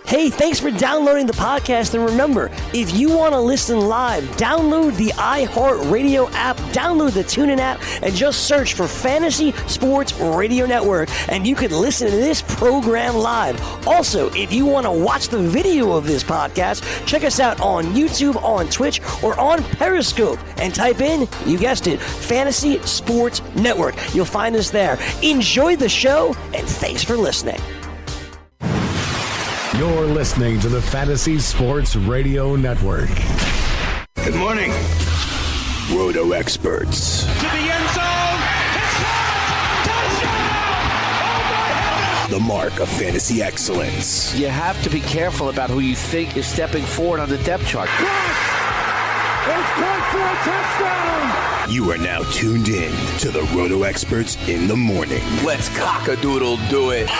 Hey, thanks for downloading the podcast. And remember, if you want to listen live, download the iHeartRadio app, download the TuneIn app, and just search for Fantasy Sports Radio Network, and you can listen to this program live. Also, if you want to watch the video of this podcast, check us out on YouTube, on Twitch, or on Periscope, and type in, you guessed it, Fantasy Sports Network. You'll find us there. Enjoy the show, and thanks for listening. You're listening to the Fantasy Sports Radio Network. Good morning. Roto Experts. To the end zone. Touchdown! Oh my heavens! The mark of fantasy excellence. You have to be careful about who you think is stepping forward on the depth chart. It's caught for a touchdown! You are now tuned in to the Roto Experts in the morning. Let's cock-a-doodle do it.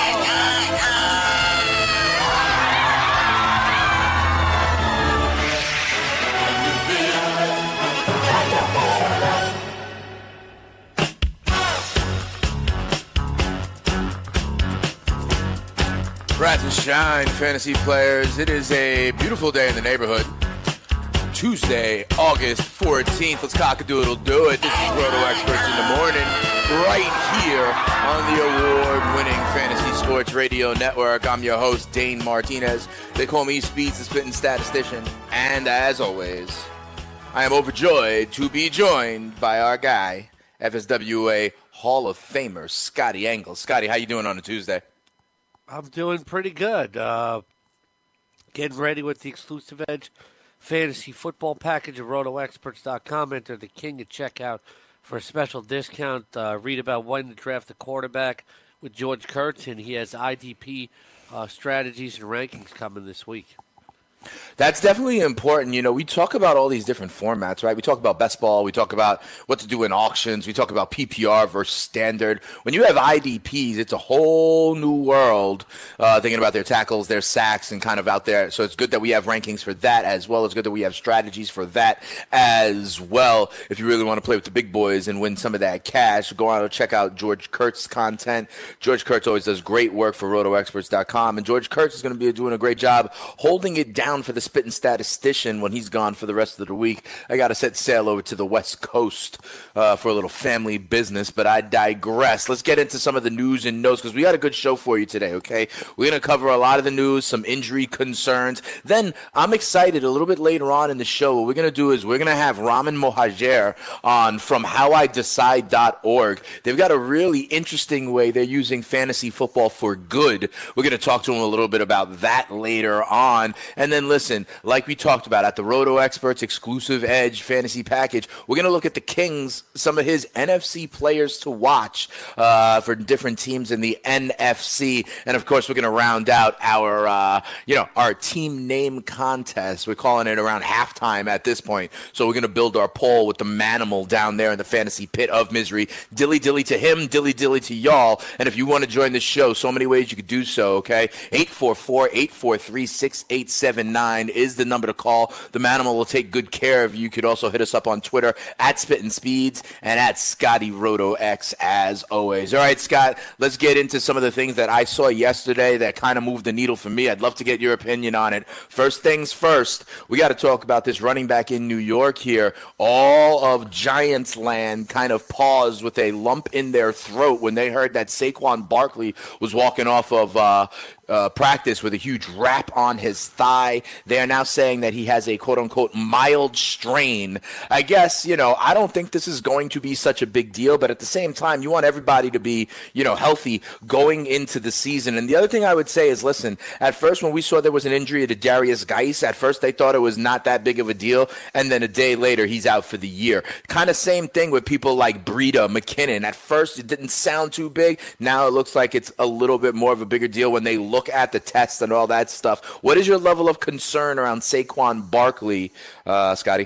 Rise and shine, fantasy players. It is a beautiful day in the neighborhood. Tuesday, August 14th. Let's cock-a-doodle do it. This is Roto Experts in the morning, right here on the award-winning Fantasy Sports Radio Network. I'm your host, Dane Martinez. They call me Speeds, the spitting statistician. And as always, I am overjoyed to be joined by our guy, FSWA Hall of Famer, Scotty Engel. Scotty, how you doing on a Tuesday? I'm doing pretty good. Getting ready with the exclusive Edge fantasy football package at RotoExperts.com. Enter the King at checkout for a special discount. Read about when to draft the quarterback with George Kurtz, and he has IDP strategies and rankings coming this week. That's definitely important. You know, we talk about all these different formats, right? We talk about best ball. We talk about what to do in auctions. We talk about PPR versus standard. When you have IDPs, it's a whole new world thinking about their tackles, their sacks, and kind of out there. So it's good that we have rankings for that as well. It's good that we have strategies for that as well. If you really want to play with the big boys and win some of that cash, go out and check out George Kurtz's content. George Kurtz always does great work for RotoExperts.com. And George Kurtz is going to be doing a great job holding it down for the spitting statistician when he's gone for the rest of the week. I got to set sail over to the West Coast for a little family business, but I digress. Let's get into some of the news and notes because we got a good show for you today, okay? We're going to cover a lot of the news, some injury concerns. Then I'm excited a little bit later on in the show. What we're going to do is we're going to have Ramin Mohajer on from howidecide.org. They've got a really interesting way they're using fantasy football for good. We're going to talk to him a little bit about that later on. And then listen, like we talked about at the Roto Experts exclusive Edge fantasy package, we're going to look at the Kings, some of his NFC players to watch for different teams in the NFC. And of course, we're going to round out our, our team name contest. We're calling it around halftime at this point. So we're going to build our poll with the Manimal down there in the fantasy pit of misery. Dilly dilly to him, dilly dilly to y'all. And if you want to join the show, so many ways you could do so, okay? 844-843-6879 is the number to call. The Manimal will take good care of you. You could also hit us up on Twitter at Spittin' Speeds and at Scotty Roto X as always. All right, Scott, let's get into some of the things that I saw yesterday that kind of moved the needle for me. I'd love to get your opinion on it. First things first, we got to talk about this running back in New York here. All of Giants land kind of paused with a lump in their throat when they heard that Saquon Barkley was walking off of practice with a huge wrap on his thigh. They are now saying that he has a quote-unquote mild strain. I guess, I don't think this is going to be such a big deal, but at the same time, you want everybody to be, healthy going into the season. And the other thing I would say is, listen, at first when we saw there was an injury to Darius Geis, at first they thought it was not that big of a deal, and then a day later, he's out for the year. Kind of same thing with people like Breida, McKinnon. At first, it didn't sound too big. Now it looks like it's a little bit more of a bigger deal when they look at the tests and all that stuff. What is your level of concern around Saquon Barkley, Scotty?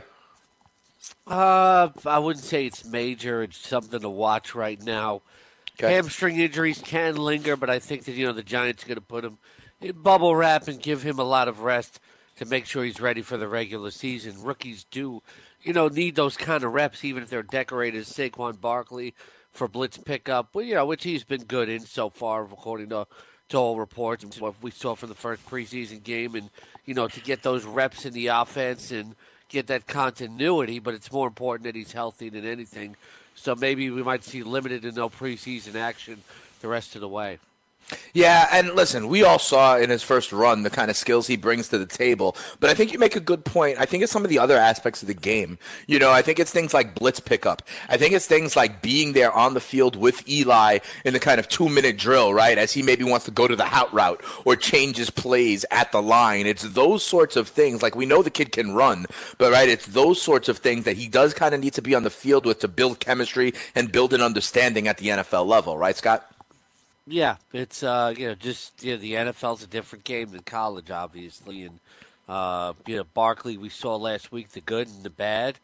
I wouldn't say it's major. It's something to watch right now. Okay. Hamstring injuries can linger, but I think that, the Giants are going to put him in bubble wrap and give him a lot of rest to make sure he's ready for the regular season. Rookies do, need those kind of reps, even if they're decorated as Saquon Barkley for blitz pickup, which he's been good in so far, according to to all reports, and what we saw from the first preseason game, and to get those reps in the offense and get that continuity. But it's more important that he's healthy than anything. So maybe we might see limited and no preseason action the rest of the way. Yeah, and listen, we all saw in his first run the kind of skills he brings to the table. But I think you make a good point. I think it's some of the other aspects of the game. I think it's things like blitz pickup. I think it's things like being there on the field with Eli in the kind of 2-minute drill, right, as he maybe wants to go to the out route or changes plays at the line. It's those sorts of things. Like, we know the kid can run, but, right, it's those sorts of things that he does kind of need to be on the field with to build chemistry and build an understanding at the NFL level. Right, Scott? Yeah, it's the NFL's a different game than college, obviously, and Barkley we saw last week, the good and the bad.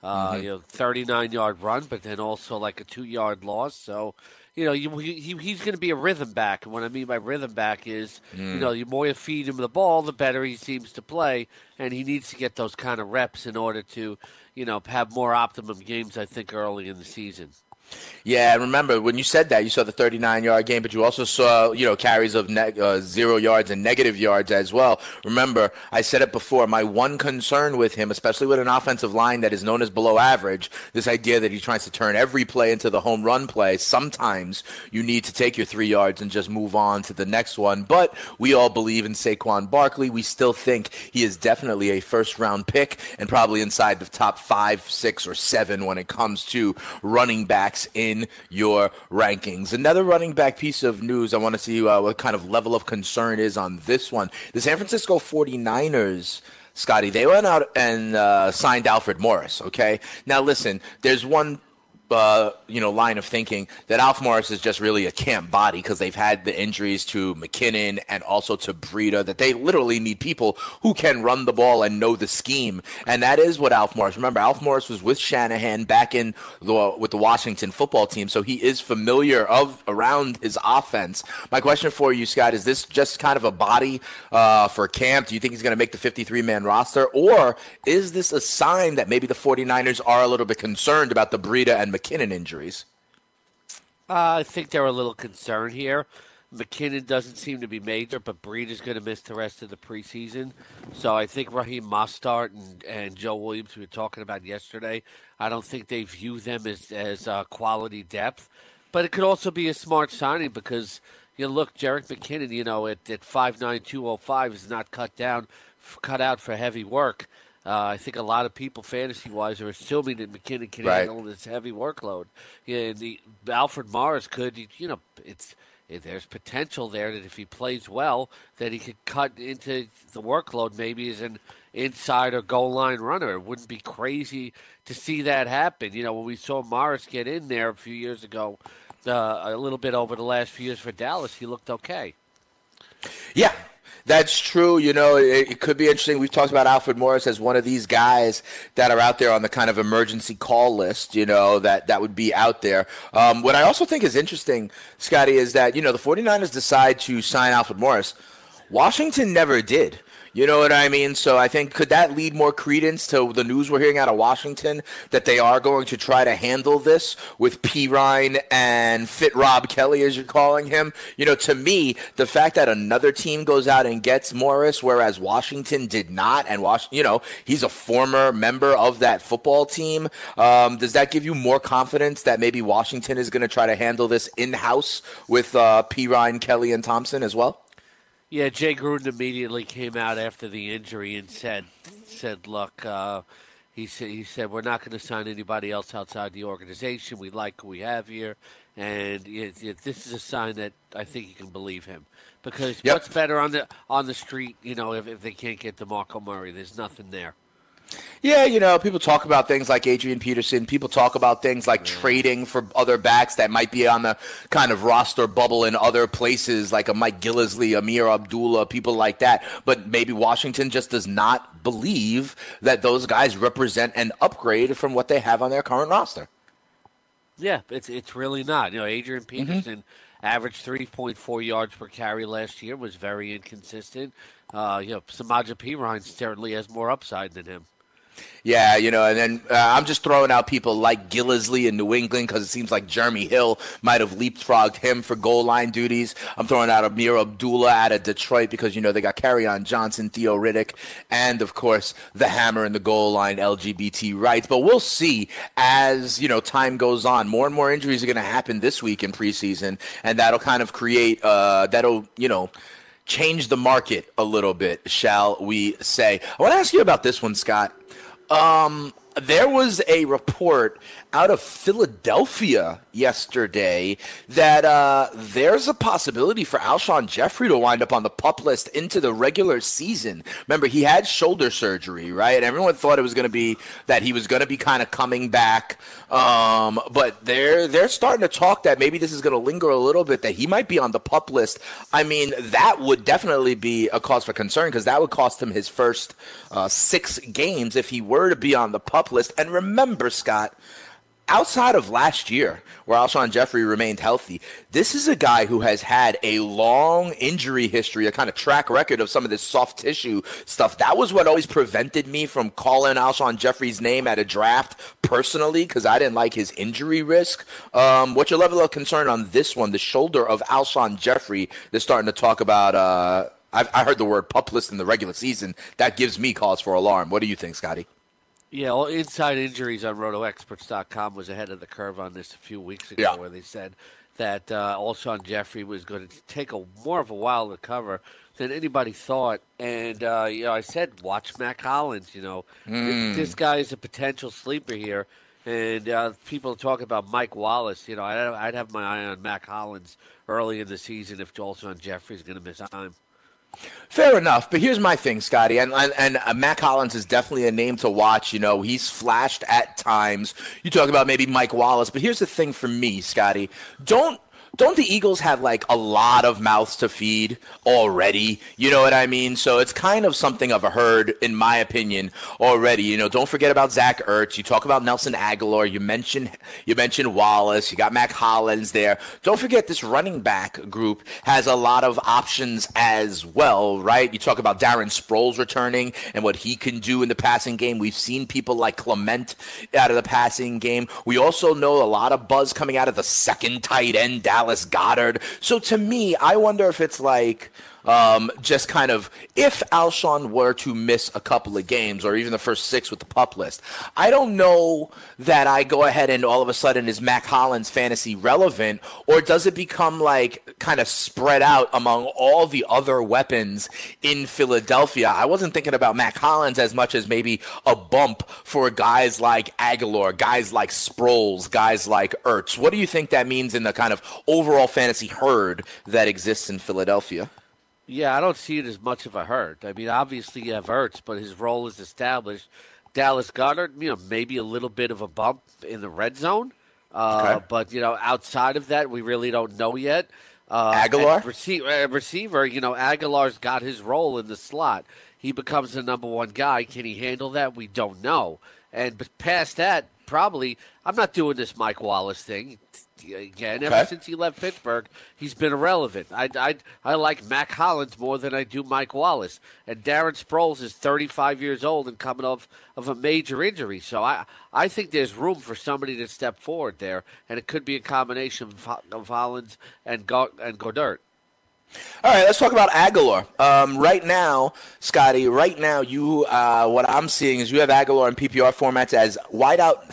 39-yard run, but then also like a 2-yard loss. So he's going to be a rhythm back, and what I mean by rhythm back is the more you feed him the ball, the better he seems to play, and he needs to get those kind of reps in order to have more optimum games. I think early in the season. Yeah, and remember, when you said that, you saw the 39-yard game, but you also saw, carries of 0 yards and negative yards as well. Remember, I said it before, my one concern with him, especially with an offensive line that is known as below average, this idea that he tries to turn every play into the home run play, sometimes you need to take your 3 yards and just move on to the next one. But we all believe in Saquon Barkley. We still think he is definitely a first-round pick and probably inside the top 5, 6, or 7 when it comes to running backs in your rankings. Another running back piece of news, I want to see what kind of level of concern is on this one. The San Francisco 49ers, Scotty, they went out and signed Alfred Morris, okay? Now, listen, there's one line of thinking that Alf Morris is just really a camp body because they've had the injuries to McKinnon and also to Breida, that they literally need people who can run the ball and know the scheme. And that is what Alf Morris. Remember, Alf Morris was with Shanahan back with the Washington football team, so he is familiar around his offense. My question for you, Scott, is this just kind of a body for camp? Do you think he's going to make the 53-man roster? Or is this a sign that maybe the 49ers are a little bit concerned about the Breida and McKinnon injuries? I think they're a little concerned here. McKinnon doesn't seem to be major, but Breida's going to miss the rest of the preseason. So I think Raheem Mostert and Joe Williams, we were talking about yesterday, I don't think they view them as quality depth. But it could also be a smart signing because, look, Jerick McKinnon, at 5'9", 205 is not cut out for heavy work. I think a lot of people, fantasy-wise, are assuming that McKinnon can handle this heavy workload. The Alfred Morris could, there's potential there that if he plays well, that he could cut into the workload maybe as an inside or goal line runner. It wouldn't be crazy to see that happen. When we saw Morris get in there a few years ago, a little bit over the last few years for Dallas, he looked okay. Yeah. That's true. It could be interesting. We've talked about Alfred Morris as one of these guys that are out there on the kind of emergency call list, that would be out there. What I also think is interesting, Scotty, is that, the 49ers decide to sign Alfred Morris. Washington never did. You know what I mean? So I think, could that lead more credence to the news we're hearing out of Washington that they are going to try to handle this with Pirine and Fit Rob Kelly, as you're calling him? To me, the fact that another team goes out and gets Morris, whereas Washington did not, and he's a former member of that football team, does that give you more confidence that maybe Washington is going to try to handle this in-house with Pirine, Kelly, and Thompson as well? Yeah, Jay Gruden immediately came out after the injury and said, look, he said we're not going to sign anybody else outside the organization. We like who we have here, and this is a sign that I think you can believe him because what's better on the street, if they can't get DeMarco Murray, there's nothing there. Yeah, people talk about things like Adrian Peterson. People talk about things like trading for other backs that might be on the kind of roster bubble in other places, like a Mike Gillislee, Amir Abdullah, people like that. But maybe Washington just does not believe that those guys represent an upgrade from what they have on their current roster. Yeah, it's really not. Adrian Peterson averaged 3.4 yards per carry last year, was very inconsistent. Samaje Perine certainly has more upside than him. Yeah, and then I'm just throwing out people like Gillisley in New England because it seems like Jeremy Hill might have leapfrogged him for goal line duties. I'm throwing out Amir Abdullah out of Detroit because, they got Kerryon Johnson, Theo Riddick, and, of course, the hammer in the goal line, LGBT rights. But we'll see as, time goes on. More and more injuries are going to happen this week in preseason, and that'll kind of create, change the market a little bit, shall we say. I want to ask you about this one, Scott. There was a report out of Philadelphia yesterday that there's a possibility for Alshon Jeffrey to wind up on the PUP list into the regular season. Remember, he had shoulder surgery, right? And everyone thought it was going to be that he was going to be kind of coming back. But they're starting to talk that maybe this is going to linger a little bit, that he might be on the PUP list. I mean, that would definitely be a cause for concern because that would cost him his first 6 games if he were to be on the PUP list. And remember, Scott, outside of last year, where Alshon Jeffrey remained healthy, this is a guy who has had a long injury history, a kind of track record of some of this soft tissue stuff. That was what always prevented me from calling Alshon Jeffrey's name at a draft personally, because I didn't like his injury risk. What's your level of concern on this one, the shoulder of Alshon Jeffrey? They're starting to talk about, I heard the word PUP list in the regular season. That gives me cause for alarm. What do you think, Scotty? Yeah, well, Inside Injuries on RotoExperts.com was ahead of the curve on this a few weeks ago, where they said that Alshon Jeffrey was going to take more of a while to recover than anybody thought. And, I said, watch Mac Hollins. This guy is a potential sleeper here. And people talk about Mike Wallace. I'd have my eye on Mac Hollins early in the season if Alshon Jeffrey's going to miss time. Fair enough, but here's my thing, Scotty, and Mac Hollins is definitely a name to watch. He's flashed at times. You talk about maybe Mike Wallace, but here's the thing for me, Scotty. Don't the Eagles have like a lot of mouths to feed already? You know what I mean? So it's kind of something of a herd, in my opinion, already. Don't forget about Zach Ertz. You talk about Nelson Aguilar. You mentioned Wallace. You got Mac Hollins there. Don't forget this running back group has a lot of options as well, right? You talk about Darren Sproles returning and what he can do in the passing game. We've seen people like Clement out of the passing game. We also know a lot of buzz coming out of the second tight end, Dallas Goedert. So to me, I wonder if it's like just kind of if Alshon were to miss a couple of games or even the first 6 with the PUP list, I don't know that I go ahead and all of a sudden is Mac Hollins fantasy relevant, or does it become like kind of spread out among all the other weapons in Philadelphia? I wasn't thinking about Mac Hollins as much as maybe a bump for guys like Aguilar, guys like Sproles, guys like Ertz. What do you think that means in the kind of overall fantasy herd that exists in Philadelphia? Yeah, I don't see it as much of a hurt. I mean, obviously you have Ertz, but his role is established. Dallas Goedert, maybe a little bit of a bump in the red zone. Okay. But, outside of that, we really don't know yet. Aguilar? Receiver, Aguilar's got his role in the slot. He becomes the number one guy. Can he handle that? We don't know. But past that, probably, I'm not doing this Mike Wallace thing. Again, ever since he left Pittsburgh, he's been irrelevant. I like Mac Hollins more than I do Mike Wallace. And Darren Sproles is 35 years old and coming off of a major injury. So I think there's room for somebody to step forward there, and it could be a combination of Hollins and Goedert. All right, let's talk about Aguilar. Right now, Scotty, you what I'm seeing is you have Aguilar in PPR formats as wideout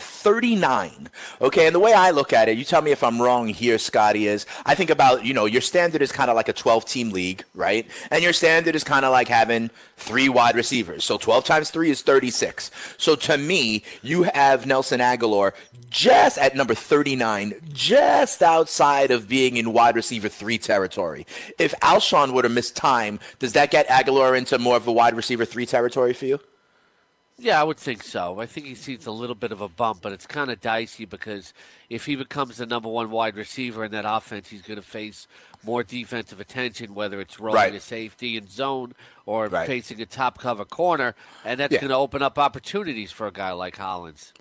39. Okay, and the way I look at it, you tell me if I'm wrong here, Scotty, is I think about, your standard is kind of like a 12-team league, right? And your standard is kind of like having 3 wide receivers. So 12 times 3 is 36. So to me, you have Nelson Aguilar just at number 39, just outside of being in wide receiver 3 territory. If Alshon were to miss time, does that get Aguilar into more of a wide receiver 3 territory for you? Yeah, I would think so. I think he sees a little bit of a bump, but it's kind of dicey because if he becomes the number 1 wide receiver in that offense, he's going to face more defensive attention, whether it's rolling a safety in zone or facing a top cover corner, and that's going to open up opportunities for a guy like Hollins.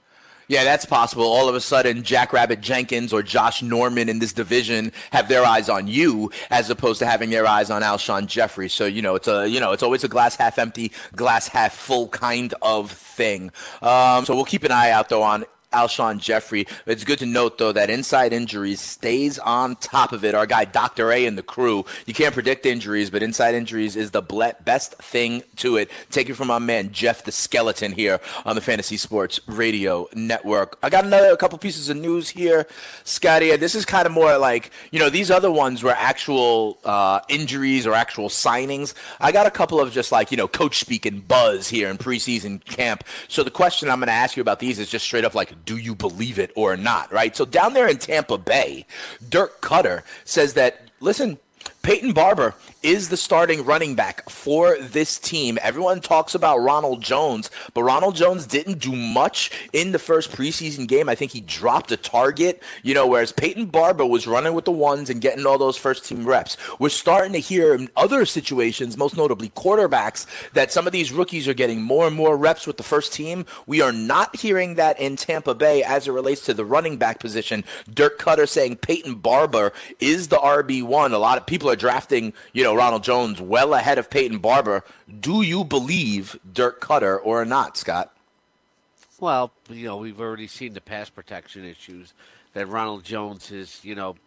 Yeah, that's possible. All of a sudden, Jackrabbit Jenkins or Josh Norman in this division have their eyes on you, as opposed to having their eyes on Alshon Jeffrey. So it's always a glass half empty, glass half full kind of thing. So we'll keep an eye out though on Alshon Jeffrey. It's good to note, though, that Inside Injuries stays on top of it. Our guy, Dr. A, and the crew. You can't predict injuries, but Inside Injuries is the best thing to it. Take it from my man, Jeff the Skeleton, here on the Fantasy Sports Radio Network. I got a couple pieces of news here, Scotty. This is kind of more like, these other ones were actual injuries or actual signings. I got a couple of just like, coach speak and buzz here in preseason camp. So the question I'm going to ask you about these is just straight up like, do you believe it or not, right? So down there in Tampa Bay, Dirk Cutter says that, listen, Peyton Barber is the starting running back for this team. Everyone talks about Ronald Jones, but Ronald Jones didn't do much in the first preseason game. I think he dropped a target, whereas Peyton Barber was running with the ones and getting all those first-team reps. We're starting to hear in other situations, most notably quarterbacks, that some of these rookies are getting more and more reps with the first team. We are not hearing that in Tampa Bay as it relates to the running back position. Dirk Cutter saying Peyton Barber is the RB1. A lot of people are drafting, Ronald Jones well ahead of Peyton Barber. Do you believe Dirk Cutter or not, Scott? Well, we've already seen the pass protection issues that Ronald Jones has,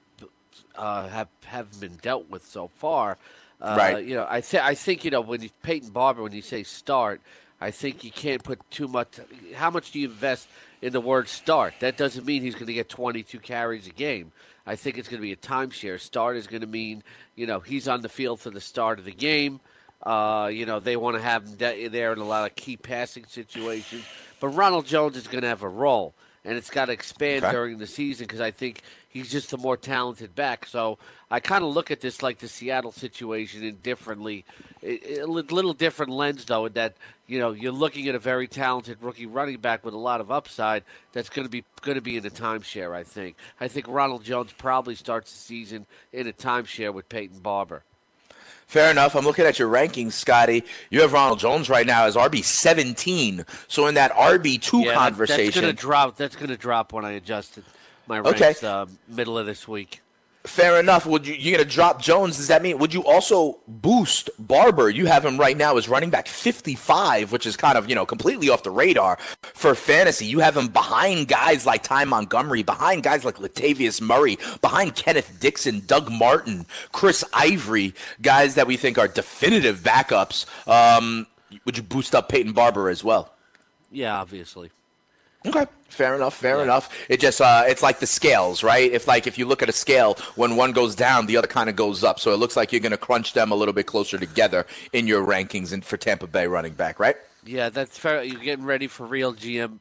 have been dealt with so far. Right. I think when Peyton Barber, when you say start, I think you can't put too much. How much do you invest in the word start? That doesn't mean he's going to get 22 carries a game. I think it's going to be a timeshare. Start is going to mean, he's on the field for the start of the game. They want to have him there in a lot of key passing situations. But Ronald Jones is going to have a role, and it's got to expand during the season because I think he's just a more talented back. So I kind of look at this like the Seattle situation indifferently. A little different lens, though, in that, you're looking at a very talented rookie running back with a lot of upside that's going to be in a timeshare, I think. I think Ronald Jones probably starts the season in a timeshare with Peyton Barber. Fair enough. I'm looking at your rankings, Scotty. You have Ronald Jones right now as RB17. So in that RB2 conversation. That's going to drop when I adjusted my ranks middle of this week. Fair enough. You're going to drop Jones. Does that mean, would you also boost Barber? You have him right now as running back 55, which is kind of, completely off the radar for fantasy. You have him behind guys like Ty Montgomery, behind guys like Latavius Murray, behind Kenneth Dixon, Doug Martin, Chris Ivory, guys that we think are definitive backups. Would you boost up Peyton Barber as well? Yeah, obviously. Okay, fair enough. It just it's like the scales, right? If you look at a scale, when one goes down, the other kind of goes up. So it looks like you're going to crunch them a little bit closer together in your rankings and for Tampa Bay running back, right? Yeah, that's fair. You're getting ready for real GM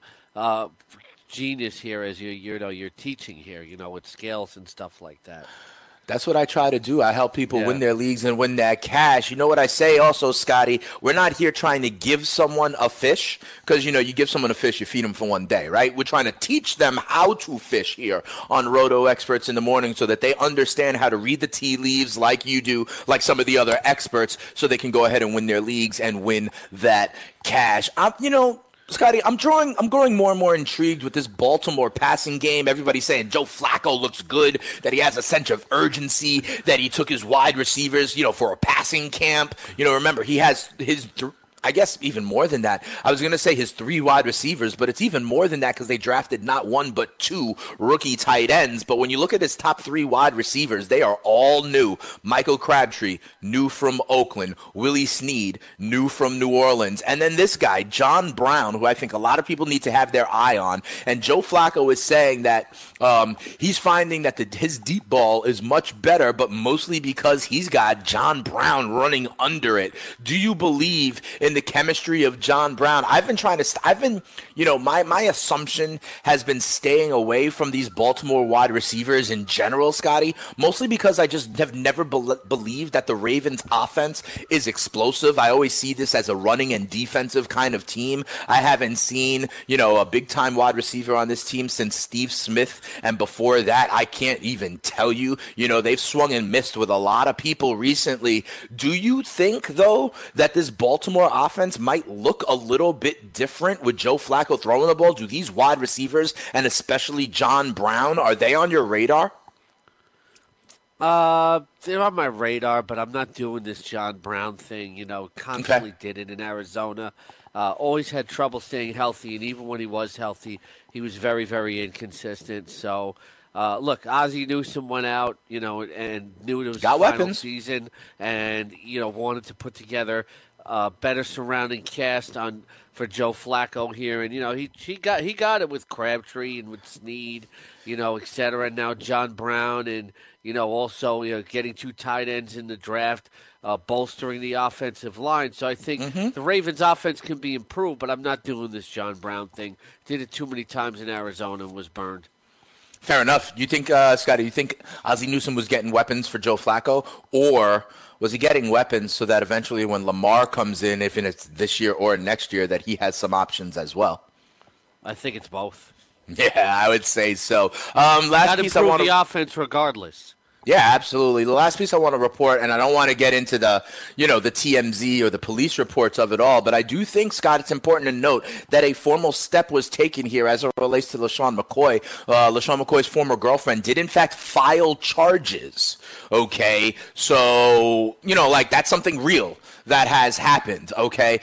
genius here as you're teaching here, with scales and stuff like that. That's what I try to do. I help people win their leagues and win that cash. You know what I say also, Scotty? We're not here trying to give someone a fish because, you give someone a fish, you feed them for one day, right? We're trying to teach them how to fish here on Roto Experts in the Morning so that they understand how to read the tea leaves like you do, like some of the other experts, so they can go ahead and win their leagues and win that cash. Scotty, I'm growing more and more intrigued with this Baltimore passing game. Everybody's saying Joe Flacco looks good, that he has a sense of urgency, that he took his wide receivers, for a passing camp. Remember, he has his I guess even more than that. I was going to say his 3 wide receivers, but it's even more than that because they drafted not 1 but 2 rookie tight ends. But when you look at his top 3 wide receivers, they are all new. Michael Crabtree, new from Oakland. Willie Snead, new from New Orleans. And then this guy, John Brown, who I think a lot of people need to have their eye on. And Joe Flacco is saying that he's finding that his deep ball is much better, but mostly because he's got John Brown running under it. Do you believe in the chemistry of John Brown? I've been my assumption has been staying away from these Baltimore wide receivers in general, Scotty, mostly because I just have never believed that the Ravens offense is explosive. I always see this as a running and defensive kind of team. I haven't seen, a big time wide receiver on this team since Steve Smith. And before that, I can't even tell you, they've swung and missed with a lot of people recently. Do you think though that this Baltimore offense might look a little bit different with Joe Flacco throwing the ball? Do these wide receivers, and especially John Brown, are they on your radar? They're on my radar, but I'm not doing this John Brown thing. Constantly did it in Arizona. Always had trouble staying healthy, and even when he was healthy, he was very, very inconsistent. So, look, Ozzie Newsome went out, and knew it was the final season, and wanted to put together a better surrounding cast for Joe Flacco here, and he got it with Crabtree and with Snead, et cetera. And now John Brown, and also getting 2 tight ends in the draft. Bolstering the offensive line. So I think the Ravens' offense can be improved, but I'm not doing this John Brown thing. Did it too many times in Arizona and was burned. Fair enough. You think, Scotty, you think Ozzie Newsome was getting weapons for Joe Flacco, or was he getting weapons so that eventually when Lamar comes in, if it's this year or next year, that he has some options as well? I think it's both. Yeah, I would say so. Last piece, improve the offense regardless. Yeah, absolutely. The last piece I want to report, and I don't want to get into the TMZ or the police reports of it all, but I do think, Scott, it's important to note that a formal step was taken here as it relates to LeSean McCoy. LeSean McCoy's former girlfriend did, in fact, file charges. Okay, so, that's something real that has happened. Okay,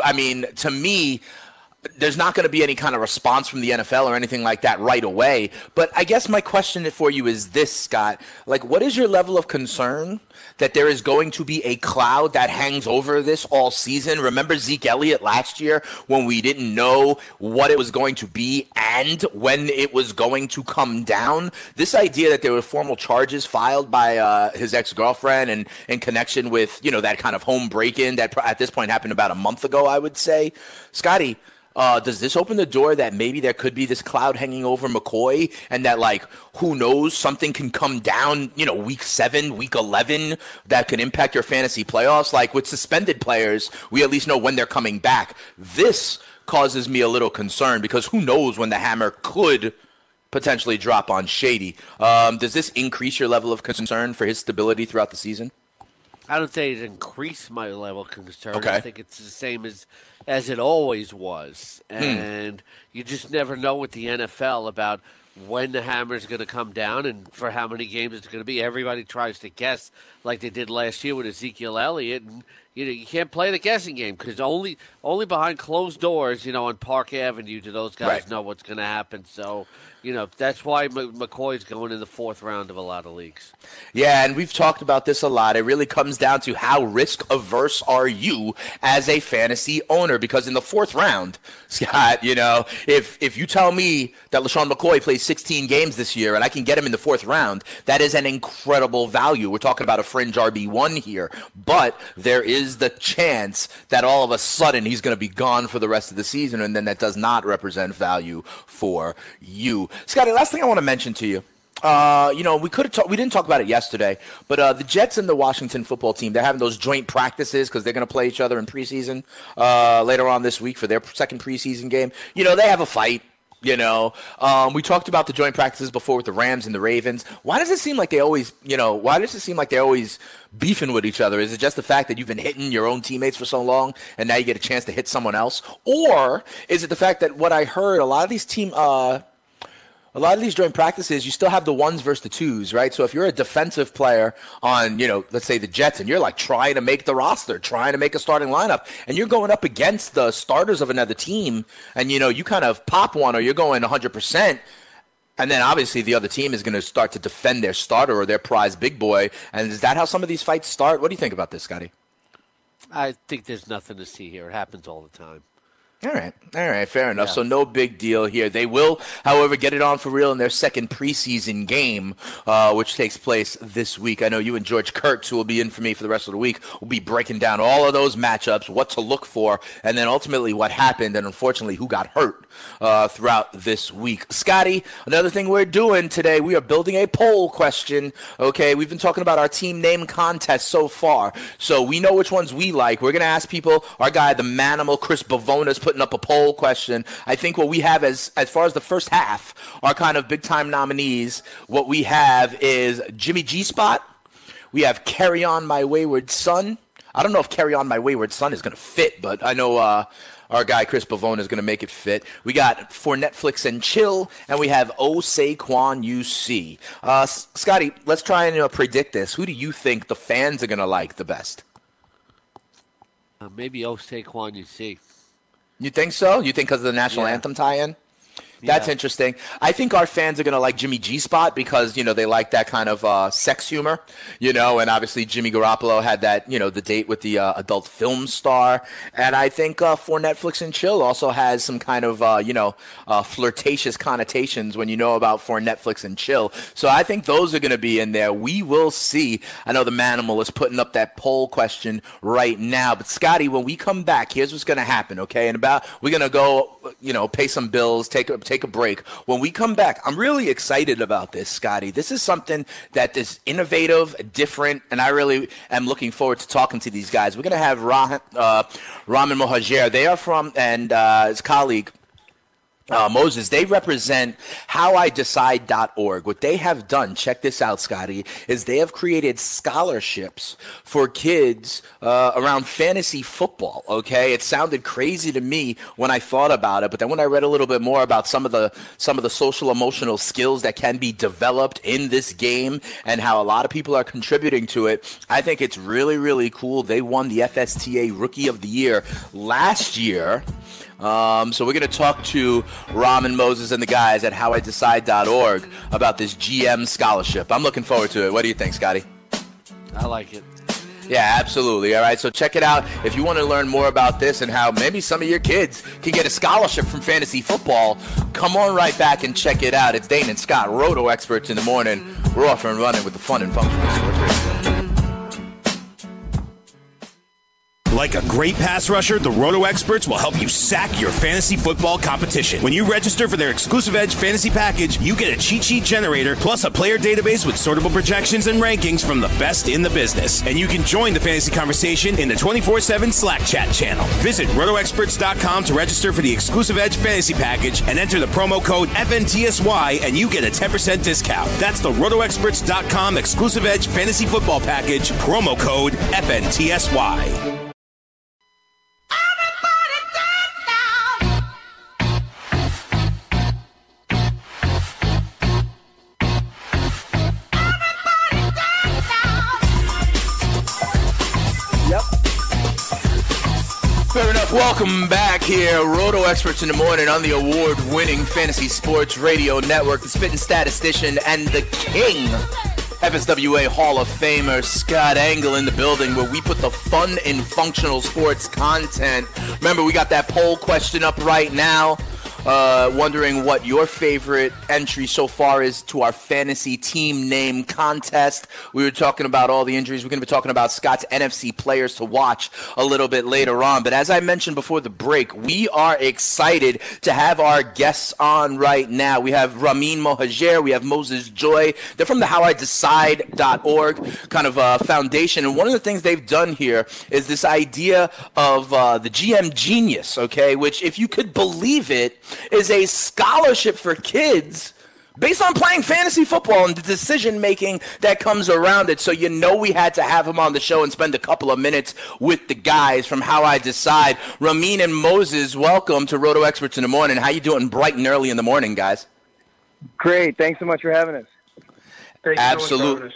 to me, there's not going to be any kind of response from the NFL or anything like that right away. But I guess my question for you is this, Scott. What is your level of concern that there is going to be a cloud that hangs over this all season? Remember Zeke Elliott last year when we didn't know what it was going to be and when it was going to come down? This idea that there were formal charges filed by his ex-girlfriend and in connection with, that kind of home break-in that at this point happened about a month ago, I would say. Scotty, does this open the door that maybe there could be this cloud hanging over McCoy and that, who knows, something can come down, week 7, week 11 that can impact your fantasy playoffs? With suspended players, we at least know when they're coming back. This causes me a little concern because who knows when the hammer could potentially drop on Shady. Does this increase your level of concern for his stability throughout the season? I don't think it increased my level of concern. Okay. I think it's the same as it always was. And you just never know with the NFL about when the hammer is going to come down and for how many games it's going to be. Everybody tries to guess like they did last year with Ezekiel Elliott. And, you can't play the guessing game because only behind closed doors, on Park Avenue do those guys know what's going to happen. So, that's why McCoy's going in the 4th round of a lot of leagues. Yeah, and we've talked about this a lot. It really comes down to how risk-averse are you as a fantasy owner? Because in the 4th round, Scott, if you tell me that LeSean McCoy plays 16 games this year and I can get him in the 4th round, that is an incredible value. We're talking about a fringe RB1 here. But there is the chance that all of a sudden he's going to be gone for the rest of the season, and then that does not represent value for you. Scotty, last thing I want to mention to you. We didn't talk about it yesterday, but the Jets and the Washington football team, they're having those joint practices because they're going to play each other in preseason later on this week for their second preseason game. They have a fight. We talked about the joint practices before with the Rams and the Ravens. Why does it seem like they always, beefing with each other? Is it just the fact that you've been hitting your own teammates for so long and now you get a chance to hit someone else? Or is it the fact that what I heard, a lot of these joint practices, you still have the 1s versus the 2s, right? So if you're a defensive player on, let's say the Jets, and you're trying to make the roster, trying to make a starting lineup, and you're going up against the starters of another team, and, you kind of pop one or you're going 100%, and then obviously the other team is going to start to defend their starter or their prize big boy. And is that how some of these fights start? What do you think about this, Scotty? I think there's nothing to see here. It happens all the time. All right, fair enough. Yeah. So no big deal here. They will, however, get it on for real in their second preseason game, which takes place this week. I know you and George Kurtz, who will be in for me for the rest of the week, will be breaking down all of those matchups, what to look for, and then ultimately what happened and unfortunately who got hurt throughout this week. Scotty, another thing we're doing today, we are building a poll question. Okay, we've been talking about our team name contest so far, so we know which ones we like. We're going to ask people. Our guy, the Manimal, Chris Bavona's putting up a poll question. I think what we have as far as the first half, our kind of big-time nominees, what we have is Jimmy G-Spot. We have Carry On My Wayward Son. I don't know if Carry On My Wayward Son is going to fit, but I know our guy Chris Pavone is going to make it fit. We got For Netflix and Chill, and we have Oh Saquon UC. Scotty, let's try and predict this. Who do you think the fans are going to like the best? Maybe Oh Saquon UC. You think so? You think because of the national anthem tie-in? That's interesting. I think our fans are going to like Jimmy G Spot because, they like that kind of sex humor, and obviously Jimmy Garoppolo had that, the date with the adult film star. And I think For Netflix and Chill also has some kind of, flirtatious connotations when you know about For Netflix and Chill. So I think those are going to be in there. We will see. I know the Manimal is putting up that poll question right now. But, Scotty, when we come back, here's what's going to happen, okay? We're going to go, pay some bills, take a break. When we come back, I'm really excited about this, Scotty. This is something that is innovative, different, and I really am looking forward to talking to these guys. We're going to have Ramin Mohajer. They are from, and his colleague, Moses, they represent howidecide.org. What they have done, check this out, Scotty, is they have created scholarships for kids around fantasy football, okay? It sounded crazy to me when I thought about it, but then when I read a little bit more about some of the social emotional skills that can be developed in this game and how a lot of people are contributing to it, I think it's really, really cool. They won the FSTA Rookie of the Year last year. So we're going to talk to Ramin Moses and the guys at howidecide.org about this GM scholarship. I'm looking forward to it. What do you think, Scotty? I like it. Yeah, absolutely. All right, so check it out. If you want to learn more about this and how maybe some of your kids can get a scholarship from fantasy football, come on right back and check it out. It's Dane and Scott, Roto Experts in the morning. We're off and running with the fun and functional sports radio. Like a great pass rusher, the Roto Experts will help you sack your fantasy football competition. When you register for their exclusive Edge fantasy package, you get a cheat sheet generator plus a player database with sortable projections and rankings from the best in the business. And you can join the fantasy conversation in the 24/7 Slack chat channel. Visit RotoExperts.com to register for the exclusive Edge fantasy package and enter the promo code FNTSY and you get a 10% discount. That's the RotoExperts.com exclusive Edge fantasy football package, promo code FNTSY. Fair enough. Welcome back here. Roto Experts in the morning on the award-winning Fantasy Sports Radio Network, the spitting statistician and the king, FSWA Hall of Famer Scott Engel in the building, where we put the fun in functional sports content. Remember, we got that poll question up right now. Wondering what your favorite entry so far is to our fantasy team name contest. We were talking about all the injuries. We're going to be talking about Scott's NFC players to watch a little bit later on. But as I mentioned before the break, we are excited to have our guests on right now. We have Ramin Mohajer. We have Moses Joy. They're from the howidecide.org kind of foundation. And one of the things they've done here is this idea of the GM Genius, okay, which, if you could believe it, is a scholarship for kids based on playing fantasy football and the decision-making that comes around it. So we had to have him on the show and spend a couple of minutes with the guys from How I Decide. Ramin and Moses, welcome to Roto Experts in the morning. How you doing bright and early in the morning, guys? Great. Thanks so much for having us. Absolutely.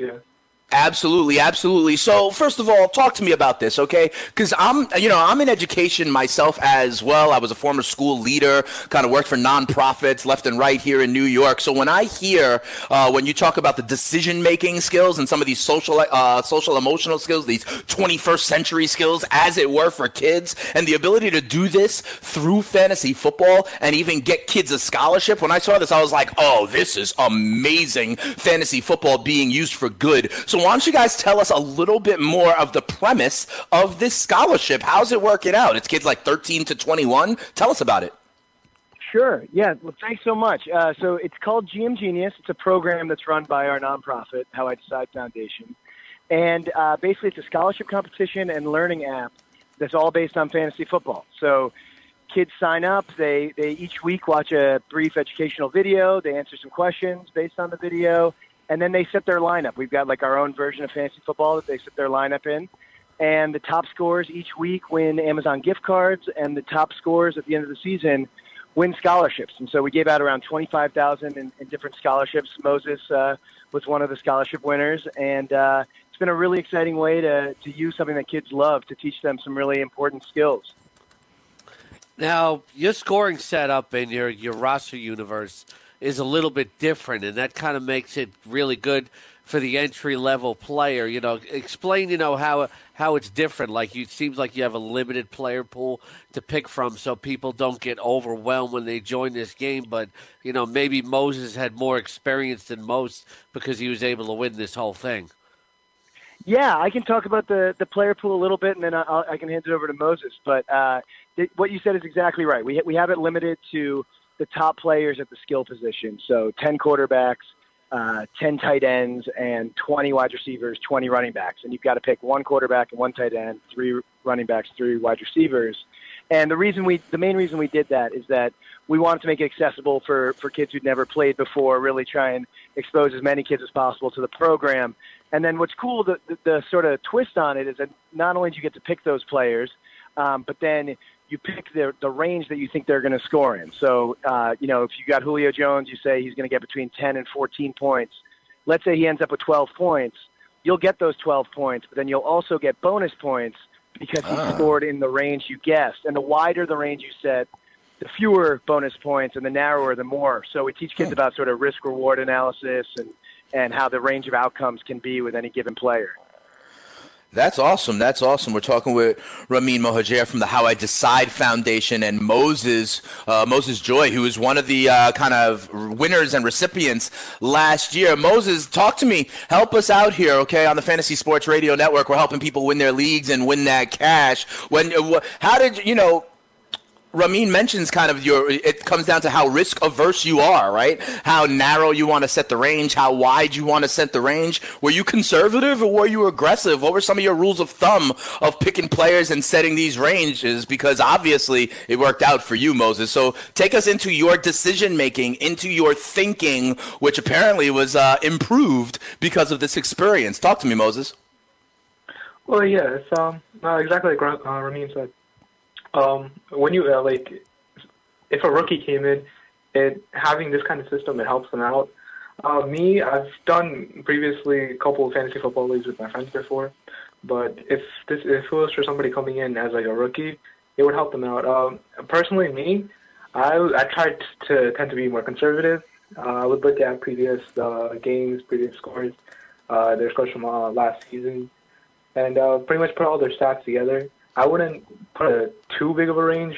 Absolutely. So first of all, talk to me about this, okay? Because I'm in education myself as well. I was a former school leader, kind of worked for nonprofits left and right here in New York. So when I hear when you talk about the decision-making skills and some of these social emotional skills, these 21st century skills, as it were, for kids, and the ability to do this through fantasy football and even get kids a scholarship, when I saw this, I was like, oh, this is amazing, fantasy football being used for good. So why don't you guys tell us a little bit more of the premise of this scholarship? How's it working out? It's kids like 13 to 21. Tell us about it. Sure. Yeah. Well, thanks so much. So it's called GM Genius. It's a program that's run by our nonprofit, How I Decide Foundation. And basically it's a scholarship competition and learning app that's all based on fantasy football. So kids sign up. They each week watch a brief educational video. They answer some questions based on the video. And then they set their lineup. We've got like our own version of fantasy football that they set their lineup in. And the top scorers each week win Amazon gift cards, and the top scorers at the end of the season win scholarships. And so we gave out around $25,000 in different scholarships. Moses was one of the scholarship winners, and it's been a really exciting way to use something that kids love to teach them some really important skills. Now, your scoring setup in your roster universe is a little bit different, and that kind of makes it really good for the entry-level player. Explain, how it's different. Like, it seems like you have a limited player pool to pick from so people don't get overwhelmed when they join this game. But, maybe Moses had more experience than most because he was able to win this whole thing. Yeah, I can talk about the player pool a little bit, and then I can hand it over to Moses. But what you said is exactly right. We have it limited to the top players at the skill position. So 10 quarterbacks, 10 tight ends, and 20 wide receivers, 20 running backs. And you've got to pick one quarterback and one tight end, 3 running backs, 3 wide receivers. And the main reason we did that is that we wanted to make it accessible for kids who'd never played before, really try and expose as many kids as possible to the program. And then what's cool, the sort of twist on it is that not only do you get to pick those players, but then you pick the range that you think they're going to score in. So, if you got Julio Jones, you say he's going to get between 10 and 14 points. Let's say he ends up with 12 points. You'll get those 12 points, but then you'll also get bonus points because he scored in the range you guessed. And the wider the range you set, the fewer bonus points, and the narrower, the more. So we teach kids about sort of risk-reward analysis and how the range of outcomes can be with any given player. That's awesome. We're talking with Ramin Mohajer from the How I Decide Foundation and Moses Joy, who is one of the kind of winners and recipients last year. Moses, talk to me. Help us out here, okay, on the Fantasy Sports Radio Network. We're helping people win their leagues and win that cash. How did Ramin mentions kind of it comes down to how risk averse you are, right? How narrow you want to set the range, how wide you want to set the range. Were you conservative or were you aggressive? What were some of your rules of thumb of picking players and setting these ranges? Because obviously it worked out for you, Moses. So take us into your decision making, into your thinking, which apparently was improved because of this experience. Talk to me, Moses. Well, yeah, it's exactly like Ramin said. When you if a rookie came in, having this kind of system, it helps them out. I've done previously a couple of fantasy football leagues with my friends before, but if it was for somebody coming in as like a rookie, it would help them out. Personally, I tried to tend to be more conservative. I would look at previous games, previous scores, their scores from last season, and pretty much put all their stats together. I wouldn't put too big of a range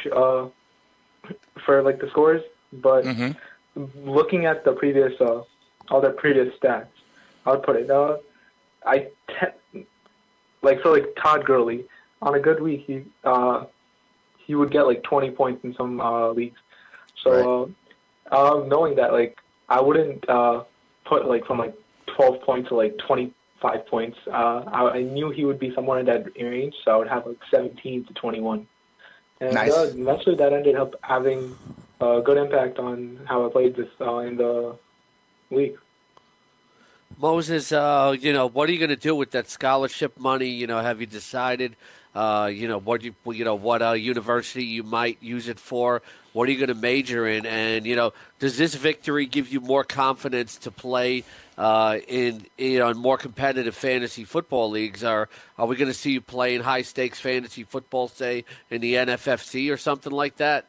for like the scores, but looking at the previous all their previous stats, I would put it. For Todd Gurley, on a good week he would get like 20 points in some leagues. So knowing that, I wouldn't put from 12 points to 25 points. I knew he would be somewhere in that range, so I would have 17 to 21. And nice. Eventually that ended up having a good impact on how I played this in the league. Moses, what are you going to do with that scholarship money? Have you decided, what university you might use it for? What are you going to major in? And, does this victory give you more confidence to play in more competitive fantasy football leagues? Are we going to see you play in high-stakes fantasy football, say, in the NFFC or something like that?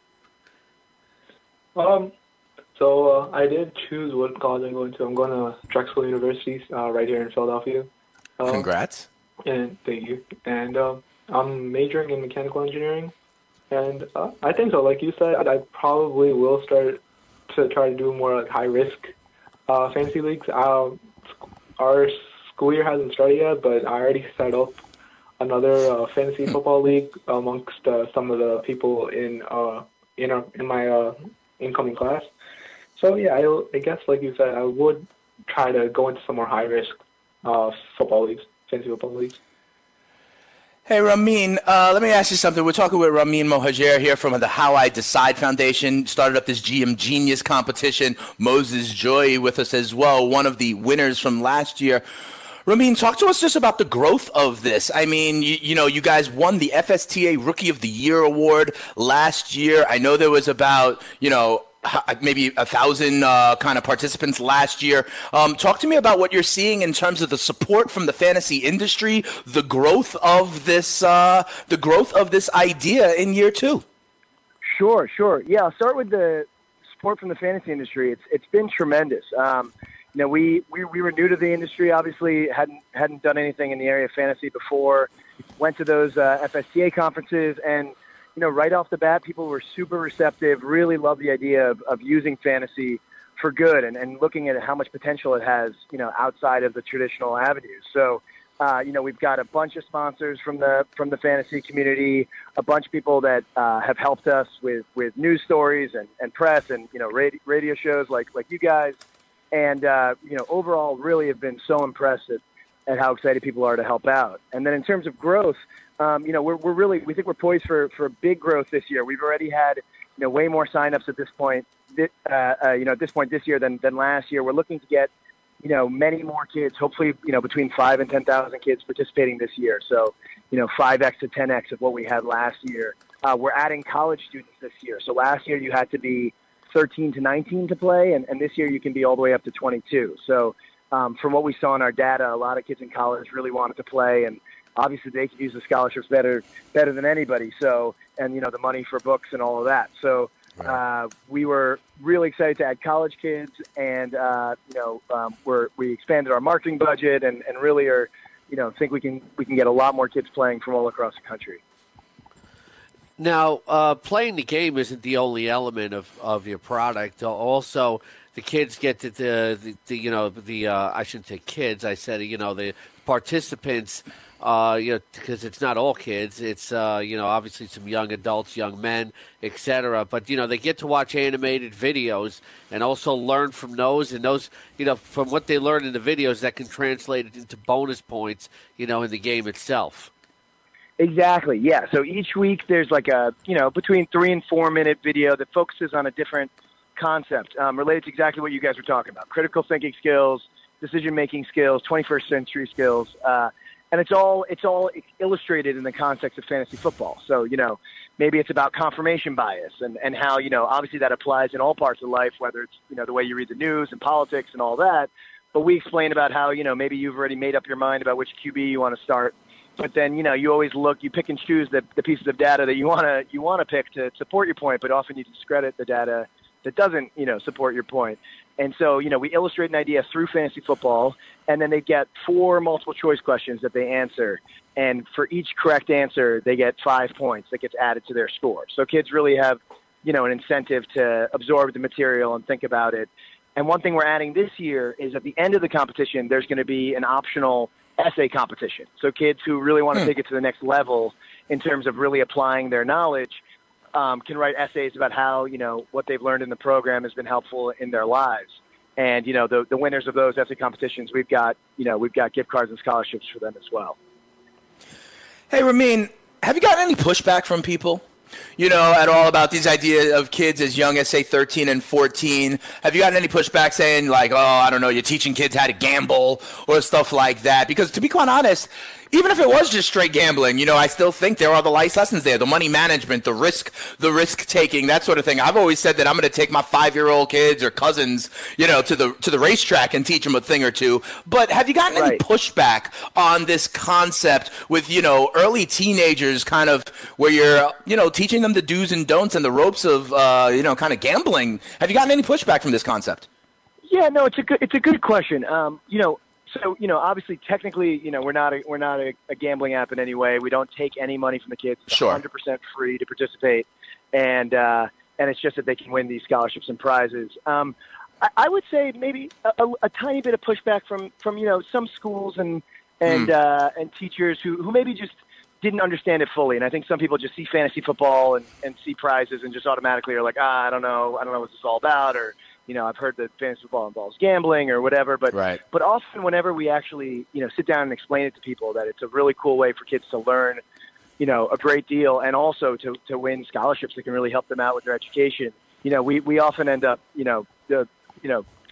So I did choose what college I'm going to. I'm going to Drexel University right here in Philadelphia. Congrats. And thank you. And I'm majoring in mechanical engineering. And I think so. Like you said, I probably will start to try to do more high-risk fantasy leagues. Our school year hasn't started yet, but I already set up another fantasy football league amongst some of the people in my incoming class. So yeah, I guess like you said, I would try to go into some more high-risk football leagues, fantasy football leagues. Hey, Ramin, let me ask you something. We're talking with Ramin Mohajer here from the How I Decide Foundation. Started up this GM Genius competition. Moses Joy with us as well, one of the winners from last year. Ramin, talk to us just about the growth of this. I mean, you guys won the FSTA Rookie of the Year award last year. I know there was about, maybe 1,000 kind of participants last year. Talk to me about what you're seeing in terms of the support from the fantasy industry, the growth of this idea in year 2. Sure. Yeah, I'll start with the support from the fantasy industry. It's been tremendous. We were new to the industry. Obviously, hadn't done anything in the area of fantasy before. Went to those FSTA conferences, and right off the bat, people were super receptive. Really loved the idea of using fantasy for good and looking at how much potential it has, outside of the traditional avenues. So, we've got a bunch of sponsors from the fantasy community, a bunch of people that have helped us with news stories and press and radio shows like you guys. And, overall really have been so impressed at how excited people are to help out. And then in terms of growth, we think we're poised for big growth this year. We've already had, way more signups at this point, this year than last year. We're looking to get, many more kids, hopefully, between 5,000 and 10,000 kids participating this year. So, 5X to 10X of what we had last year. We're adding college students this year. So last year you had to be 13 to 19 to play, and this year you can be all the way up to 22. So from what we saw in our data, a lot of kids in college really wanted to play, and obviously they could use the scholarships better than anybody. So, and the money for books and all of that. So we were really excited to add college kids, and we expanded our marketing budget, and really are think we can get a lot more kids playing from all across the country. Now, playing the game isn't the only element of your product. Also, the kids get to I shouldn't say kids. I said the participants. Because it's not all kids. It's obviously some young adults, young men, etc. But they get to watch animated videos and also learn from those. And those, from what they learn in the videos, that can translate it into bonus points, in the game itself. Exactly, yeah. So each week there's like a, between 3 and 4 minute video that focuses on a different concept related to exactly what you guys were talking about. Critical thinking skills, decision-making skills, 21st century skills. And it's all illustrated in the context of fantasy football. So, maybe it's about confirmation bias and how, obviously that applies in all parts of life, whether it's, the way you read the news and politics and all that. But we explain about how, maybe you've already made up your mind about which QB you want to start. But then, you always you pick and choose the pieces of data that you want to pick to support your point, but often you discredit the data that doesn't, support your point. And so, we illustrate an idea through fantasy football, and then they get 4 multiple choice questions that they answer. And for each correct answer, they get 5 points that gets added to their score. So kids really have, an incentive to absorb the material and think about it. And one thing we're adding this year is at the end of the competition, there's going to be an optional essay competition. So kids who really want to take it to the next level in terms of really applying their knowledge can write essays about how, what they've learned in the program has been helpful in their lives. And, the winners of those essay competitions, we've got gift cards and scholarships for them as well. Hey, Ramin, have you gotten any pushback from people? At all about these ideas of kids as young as, say, 13 and 14? Have you gotten any pushback saying, like, oh, I don't know, you're teaching kids how to gamble or stuff like that? Because to be quite honest, even if it was just straight gambling, I still think there are the life lessons there, the money management, the risk taking, that sort of thing. I've always said that I'm going to take my 5-year-old kids or cousins, to the racetrack and teach them a thing or two. But have you gotten any pushback on this concept with, early teenagers kind of where you're, teaching them the do's and don'ts and the ropes of, kind of gambling? Have you gotten any pushback from this concept? Yeah, no, it's a good question. So, obviously, technically, we're not a gambling app in any way. We don't take any money from the kids. It's 100% free to participate, and it's just that they can win these scholarships and prizes. I would say maybe a tiny bit of pushback from some schools and teachers who maybe just didn't understand it fully. And I think some people just see fantasy football and see prizes and just automatically are like, I don't know what this is all about, or I've heard that fantasy football involves gambling or whatever, but often whenever we actually, sit down and explain it to people that it's a really cool way for kids to learn, a great deal, and also to win scholarships that can really help them out with their education, we often end up,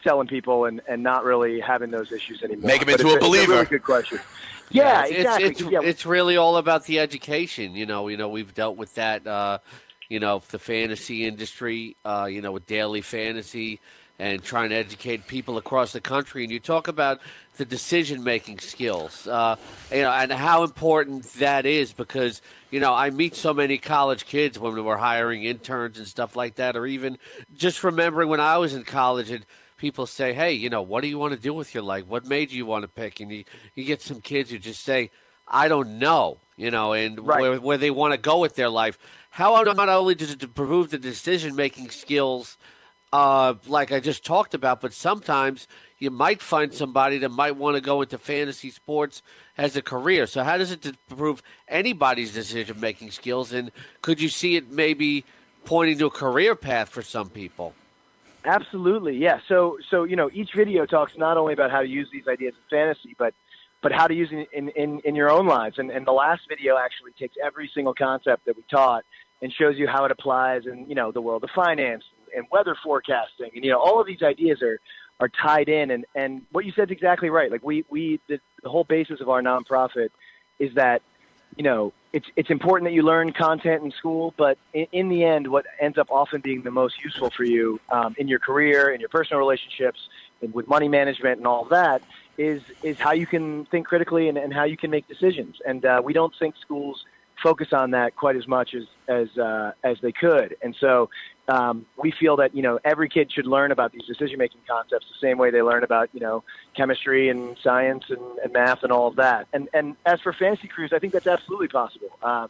selling people and not really having those issues anymore. Make him into a believer. It's a really good question. Yeah, exactly. It's really all about the education. We've dealt with that. The fantasy industry. With daily fantasy and trying to educate people across the country. And you talk about the decision-making skills, and how important that is because, I meet so many college kids when we're hiring interns and stuff like that, or even just remembering when I was in college and people say, hey, what do you want to do with your life? What major you want to pick? And you get some kids who just say, I don't know, and right. where they want to go with their life. How not only does it improve the decision-making skills like I just talked about, but sometimes you might find somebody that might want to go into fantasy sports as a career. So how does it improve anybody's decision-making skills? And could you see it maybe pointing to a career path for some people? Absolutely, yeah. So each video talks not only about how to use these ideas in fantasy, but how to use it in your own lives. And the last video actually takes every single concept that we taught and shows you how it applies in, the world of finance and weather forecasting. And, all of these ideas are tied in. And what you said is exactly right. Like the whole basis of our nonprofit is that, it's important that you learn content in school, but in the end, what ends up often being the most useful for you in your career, in your personal relationships, and with money management and all of that is how you can think critically and how you can make decisions. And we don't think schools focus on that quite as much as they could. And so we feel that, every kid should learn about these decision-making concepts the same way they learn about, chemistry and science and math and all of that. And as for fantasy careers, I think that's absolutely possible.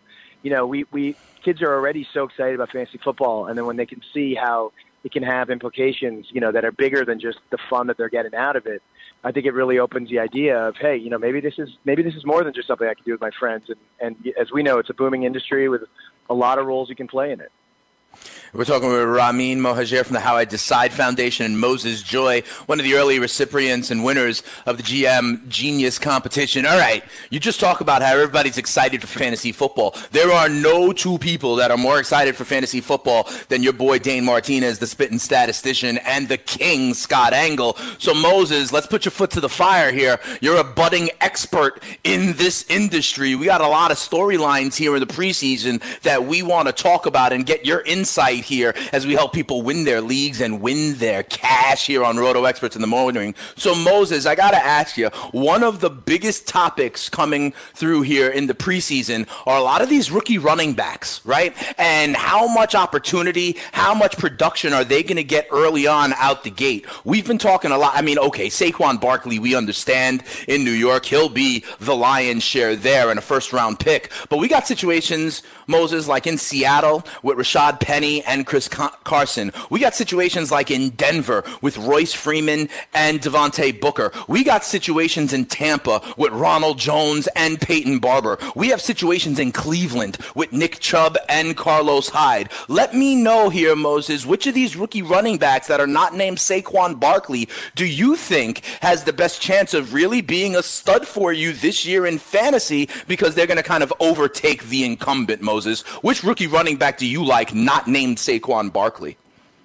We kids are already so excited about fantasy football, and then when they can see how it can have implications, that are bigger than just the fun that they're getting out of it, I think it really opens the idea of, hey, maybe this is more than just something I can do with my friends. And as we know, it's a booming industry with a lot of roles you can play in it. We're talking with Ramin Mohajer from the How I Decide Foundation and Moses Joy, one of the early recipients and winners of the GM Genius competition. All right, you just talk about how everybody's excited for fantasy football. There are no two people that are more excited for fantasy football than your boy Dane Martinez, the spitting statistician, and the king, Scott Engel. So, Moses, let's put your foot to the fire here. You're a budding expert in this industry. We got a lot of storylines here in the preseason that we want to talk about and get your insight here as we help people win their leagues and win their cash here on Roto Experts in the Morning. So, Moses, I got to ask you, one of the biggest topics coming through here in the preseason are a lot of these rookie running backs, right? And how much opportunity, how much production are they going to get early on out the gate? We've been talking a lot. I mean, okay, Saquon Barkley, we understand in New York, he'll be the lion's share there and a first-round pick. But we got situations, Moses, like in Seattle with Rashad Penny and Chris Carson. We got situations like in Denver with Royce Freeman and Devontae Booker. We got situations in Tampa with Ronald Jones and Peyton Barber. We have situations in Cleveland with Nick Chubb and Carlos Hyde. Let me know here, Moses, which of these rookie running backs that are not named Saquon Barkley do you think has the best chance of really being a stud for you this year in fantasy because they're going to kind of overtake the incumbent, Moses? Which rookie running back do you like not named Saquon Barkley?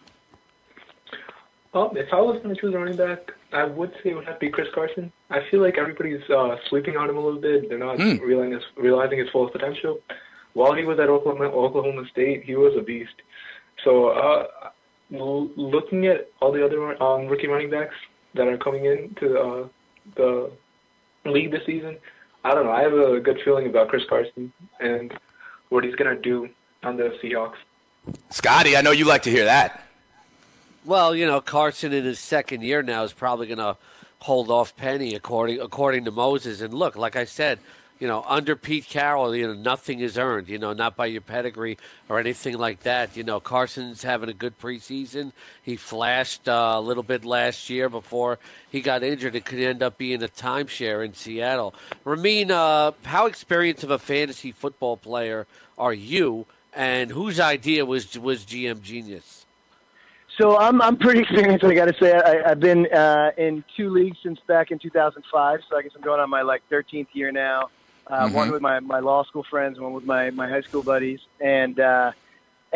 If I was going to choose a running back, I would say it would have to be Chris Carson. I feel like everybody's sleeping on him a little bit. They're not realizing his full potential. While he was at Oklahoma State, he was a beast. So looking at all the other rookie running backs that are coming into the league this season, I don't know. I have a good feeling about Chris Carson and what he's going to do on the Seahawks. Scotty, I know you like to hear that. Well, Carson in his second year now is probably going to hold off Penny, according to Moses. And look, like I said, under Pete Carroll, nothing is earned, not by your pedigree or anything like that. Carson's having a good preseason. He flashed a little bit last year before he got injured. It could end up being a timeshare in Seattle. Ramin, how experienced of a fantasy football player are you, and whose idea was GM Genius? So I'm pretty experienced, I got to say. I've been in 2 leagues since back in 2005, so I guess I'm going on my 13th year now. One with my law school friends, one with my high school buddies, and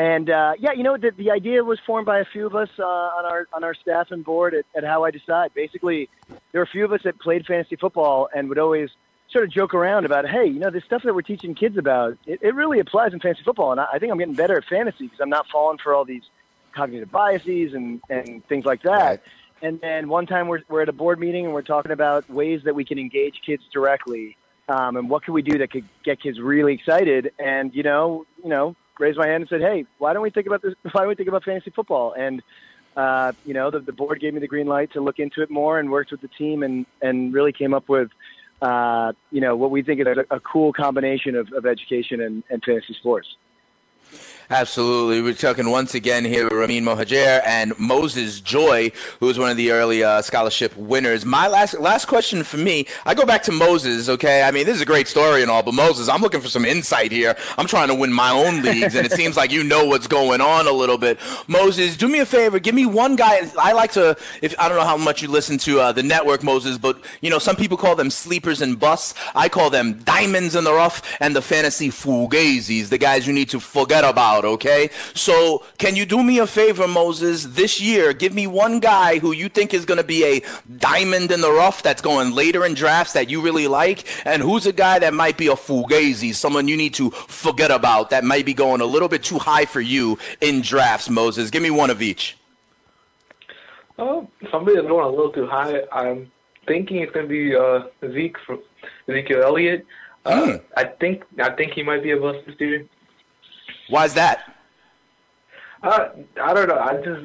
And the idea was formed by a few of us on our staff and board at How I Decide. Basically, there were a few of us that played fantasy football and would always sort of joke around about, hey, this stuff that we're teaching kids about, it really applies in fantasy football. And I think I'm getting better at fantasy because I'm not falling for all these cognitive biases and things like that. Right. And then one time we're at a board meeting and we're talking about ways that we can engage kids directly. And what can we do that could get kids really excited? And, raised my hand and said, hey, why don't we think about this? Why don't we think about fantasy football? And, the board gave me the green light to look into it more and worked with the team and really came up with, what we think is a cool combination of education and fantasy sports. Absolutely. We're talking once again here with Ramin Mohajer and Moses Joy, who was one of the early scholarship winners. My last question for me, I go back to Moses, okay? I mean, this is a great story and all, but Moses, I'm looking for some insight here. I'm trying to win my own leagues, and it seems like you know what's going on a little bit. Moses, do me a favor. Give me one guy. I like to, I don't know how much you listen to the network, Moses, but, some people call them sleepers and busts. I call them diamonds in the rough and the fantasy fugazis, the guys you need to forget about. Okay, so can you do me a favor, Moses, this year? Give me one guy who you think is going to be a diamond in the rough that's going later in drafts that you really like, and who's a guy that might be a fugazi, someone you need to forget about that might be going a little bit too high for you in drafts, Moses. Give me one of each. Somebody that's going a little too high. I'm thinking it's going to be Ezekiel Elliott. I think he might be a bust this year. Why is that? I don't know. I just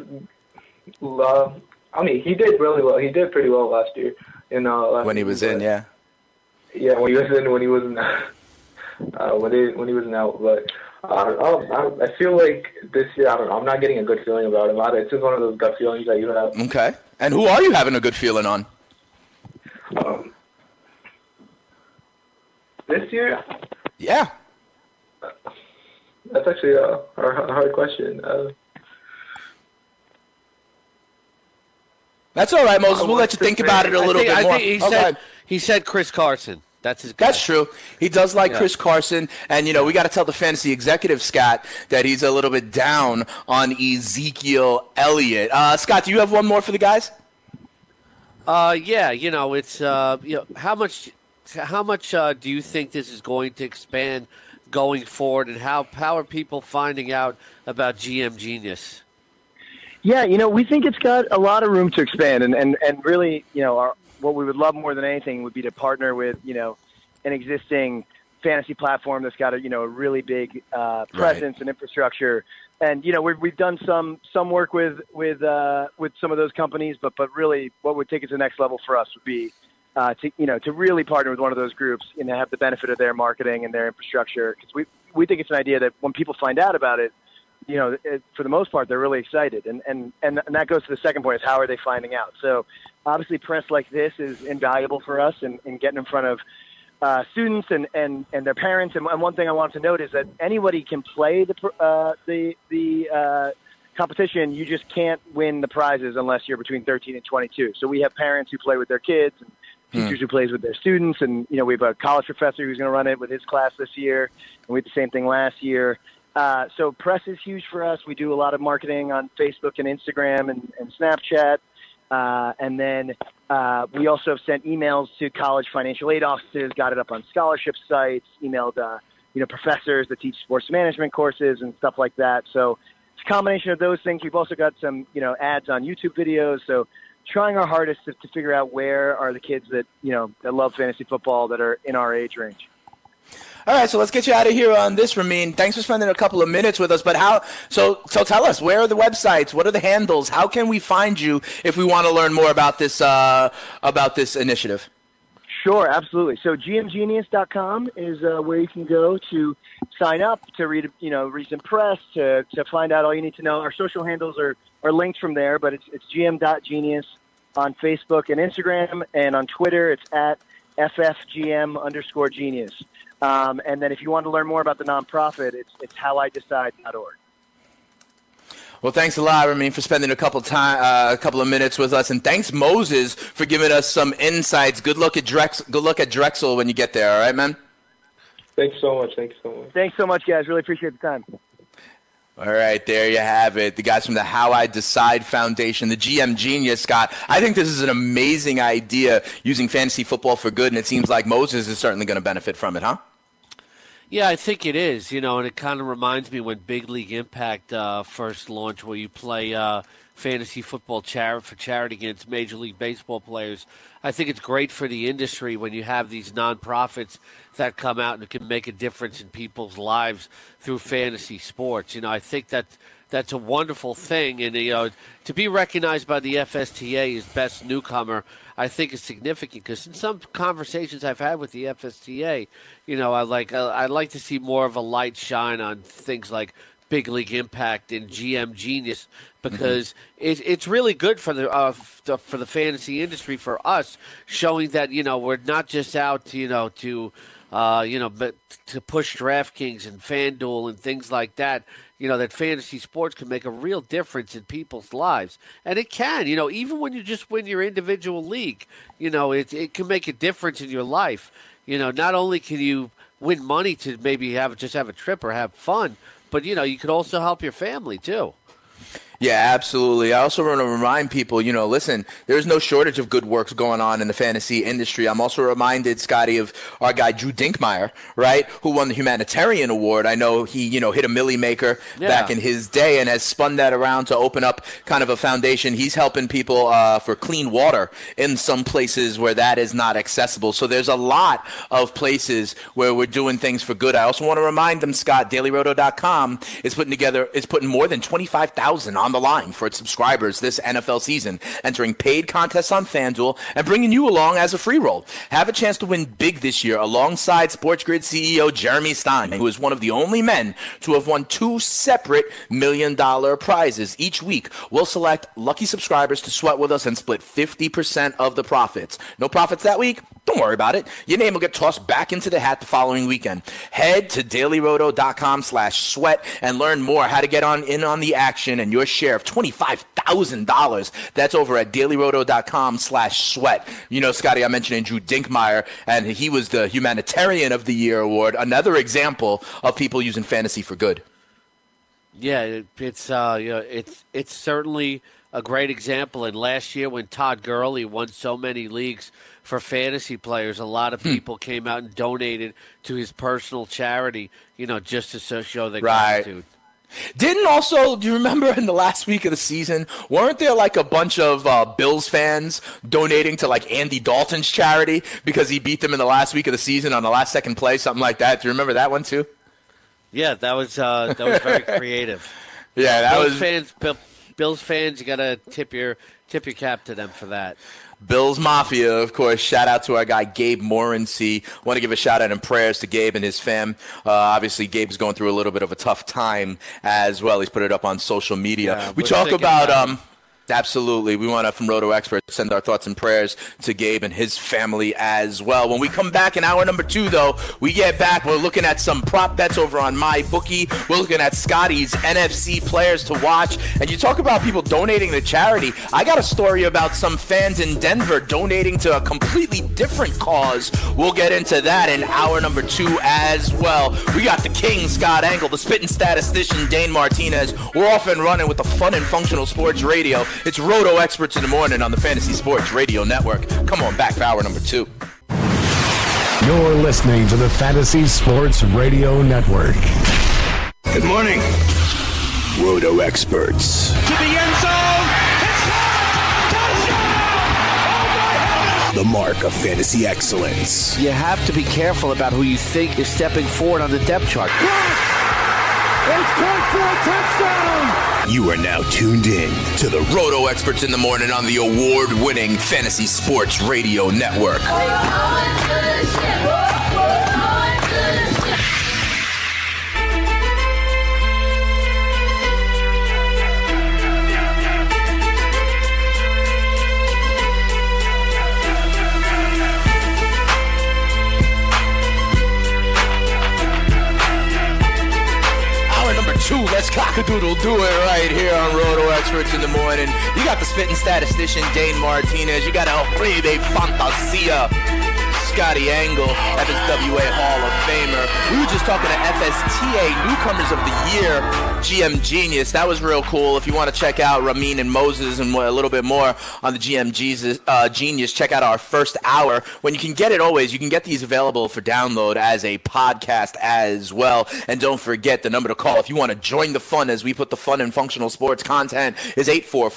he did really well. He did pretty well last year. When he was in, yeah. Yeah, when he was in, when he wasn't, when he wasn't out. But I feel like this year, I don't know. I'm not getting a good feeling about him. It's just one of those gut feelings that you have. Okay. And who are you having a good feeling on? This year? Yeah. That's actually a hard question. That's all right, Moses. We'll let you think about it a little bit more. I think he said Chris Carson. That's his guy. That's true. He does like Chris Carson. And, we got to tell the fantasy executive, Scott, that he's a little bit down on Ezekiel Elliott. Scott, do you have one more for the guys? It's how much do you think this is going to expand going forward, and how are people finding out about GM Genius? Yeah, we think it's got a lot of room to expand, and really, what we would love more than anything would be to partner with, an existing fantasy platform that's got a really big presence and infrastructure. And we've done some work with some of those companies, but really, what would take it to the next level for us would be to really partner with one of those groups and have the benefit of their marketing and their infrastructure. Because we think it's an idea that when people find out about it, for the most part, they're really excited. And that goes to the second point, is how are they finding out? So obviously press like this is invaluable for us in getting in front of students and their parents. And one thing I want to note is that anybody can play the competition. You just can't win the prizes unless you're between 13 and 22. So we have parents who play with their kids and teachers who plays with their students. And, we have a college professor who's going to run it with his class this year. And we had the same thing last year. So press is huge for us. We do a lot of marketing on Facebook and Instagram and Snapchat. And then we also have sent emails to college financial aid offices, got it up on scholarship sites, emailed, professors that teach sports management courses and stuff like that. So it's a combination of those things. We've also got some, ads on YouTube videos. So trying our hardest to figure out where are the kids that, that love fantasy football that are in our age range. All right, so let's get you out of here on this, Ramin. Thanks for spending a couple of minutes with us. But so tell us, where are the websites? What are the handles? How can we find you if we want to learn more about this initiative? Sure, absolutely. So gmgenius.com is where you can go to sign up, to read recent press, to find out all you need to know. Our social handles are linked from there, but it's gm.genius on Facebook and Instagram, and on Twitter it's at ffgm_genius. And then if you want to learn more about the nonprofit, it's howidecide.org. Well, thanks a lot, Ramin, for spending a couple of minutes with us, and thanks, Moses, for giving us some insights. Good luck at Drexel when you get there. All right, man. Thanks so much. Thanks so much, guys. Really appreciate the time. All right, there you have it. The guys from the How I Decide Foundation, the GM Genius, Scott. I think this is an amazing idea, using fantasy football for good, and it seems like Moses is certainly going to benefit from it, huh? Yeah, I think it is, and it kind of reminds me when Big League Impact first launched, where you play fantasy football for charity against Major League Baseball players. I think it's great for the industry when you have these nonprofits that come out and can make a difference in people's lives through fantasy sports. I think that's a wonderful thing, and to be recognized by the FSTA as best newcomer, I think is significant, because in some conversations I've had with the FSTA, I'd like to see more of a light shine on things like Big League Impact and GM Genius, because it's really good for the fantasy industry, for us, showing that we're not just out to push DraftKings and FanDuel and things like that. That fantasy sports can make a real difference in people's lives, and it can. Even when you just win your individual league, it can make a difference in your life. Not only can you win money to maybe have a trip or have fun, but you could also help your family too. Yeah, absolutely. I also want to remind people, listen, there's no shortage of good works going on in the fantasy industry. I'm also reminded, Scotty, of our guy Drew Dinkmeyer, right, who won the Humanitarian Award. I know he, hit a Millie Maker back in his day and has spun that around to open up kind of a foundation. He's helping people for clean water in some places where that is not accessible. So there's a lot of places where we're doing things for good. I also want to remind them, Scott, DailyRoto.com is putting more than 25,000 on the line for its subscribers this NFL season, entering paid contests on FanDuel and bringing you along as a free roll. Have a chance to win big this year alongside SportsGrid CEO Jeremy Stein, who is one of the only men to have won 2 separate $1 million prizes. Each week, we'll select lucky subscribers to sweat with us and split 50% of the profits. No profits that week? Don't worry about it. Your name will get tossed back into the hat the following weekend. Head to dailyroto.com/sweat and learn more how to get in on the action and your share of $25,000. That's over at dailyroto.com/sweat. Scotty, I mentioned Drew Dinkmeyer, and he was the Humanitarian of the Year award. Another example of people using fantasy for good. Yeah, it's certainly a great example. And last year, when Todd Gurley won so many leagues for fantasy players, a lot of people came out and donated to his personal charity, just to show their gratitude. Do you remember in the last week of the season, weren't there like a bunch of Bills fans donating to like Andy Dalton's charity because he beat them in the last week of the season on the last second play, something like that? Do you remember that one too? Yeah, that was very creative. Yeah, Bills fans, you gotta tip your cap to them for that. Bills Mafia, of course. Shout out to our guy Gabe Morency. Want to give a shout out and prayers to Gabe and his fam. Obviously, Gabe's going through a little bit of a tough time as well. He's put it up on social media. Yeah, we talk about absolutely. We want to, from Roto Experts, send our thoughts and prayers to Gabe and his family as well. When we come back in hour number 2, though, we get back. We're looking at some prop bets over on MyBookie. We're looking at Scotty's NFC players to watch. And you talk about people donating to charity. I got a story about some fans in Denver donating to a completely different cause. We'll get into that in hour number 2 as well. We got the King, Scott Engel, the spitting statistician, Dane Martinez. We're off and running with the fun and functional sports radio. It's Roto Experts in the Morning on the Fantasy Sports Radio Network. Come on back for hour number 2. You're listening to the Fantasy Sports Radio Network. Good morning. Roto Experts. To the end zone. It's touchdown! The mark of fantasy excellence. You have to be careful about who you think is stepping forward on the depth chart. It's caught for a touchdown! You are now tuned in to the Roto Experts in the Morning on the award-winning Fantasy Sports Radio Network. Let's cock-a-doodle do it right here on Roto Experts in the Morning. You got the spitting statistician, Dane Martinez. You got El Rey de Fantasia, Scotty Engel, FSWA Hall of Famer. We were just talking to FSTA Newcomers of the Year, GM Genius. That was real cool. If you want to check out Ramin and Moses and a little bit more on the GM Genius, check out our first hour. When you can get it always, you can get these available for download as a podcast as well. And don't forget, the number to call if you want to join the fun as we put the fun in functional sports content is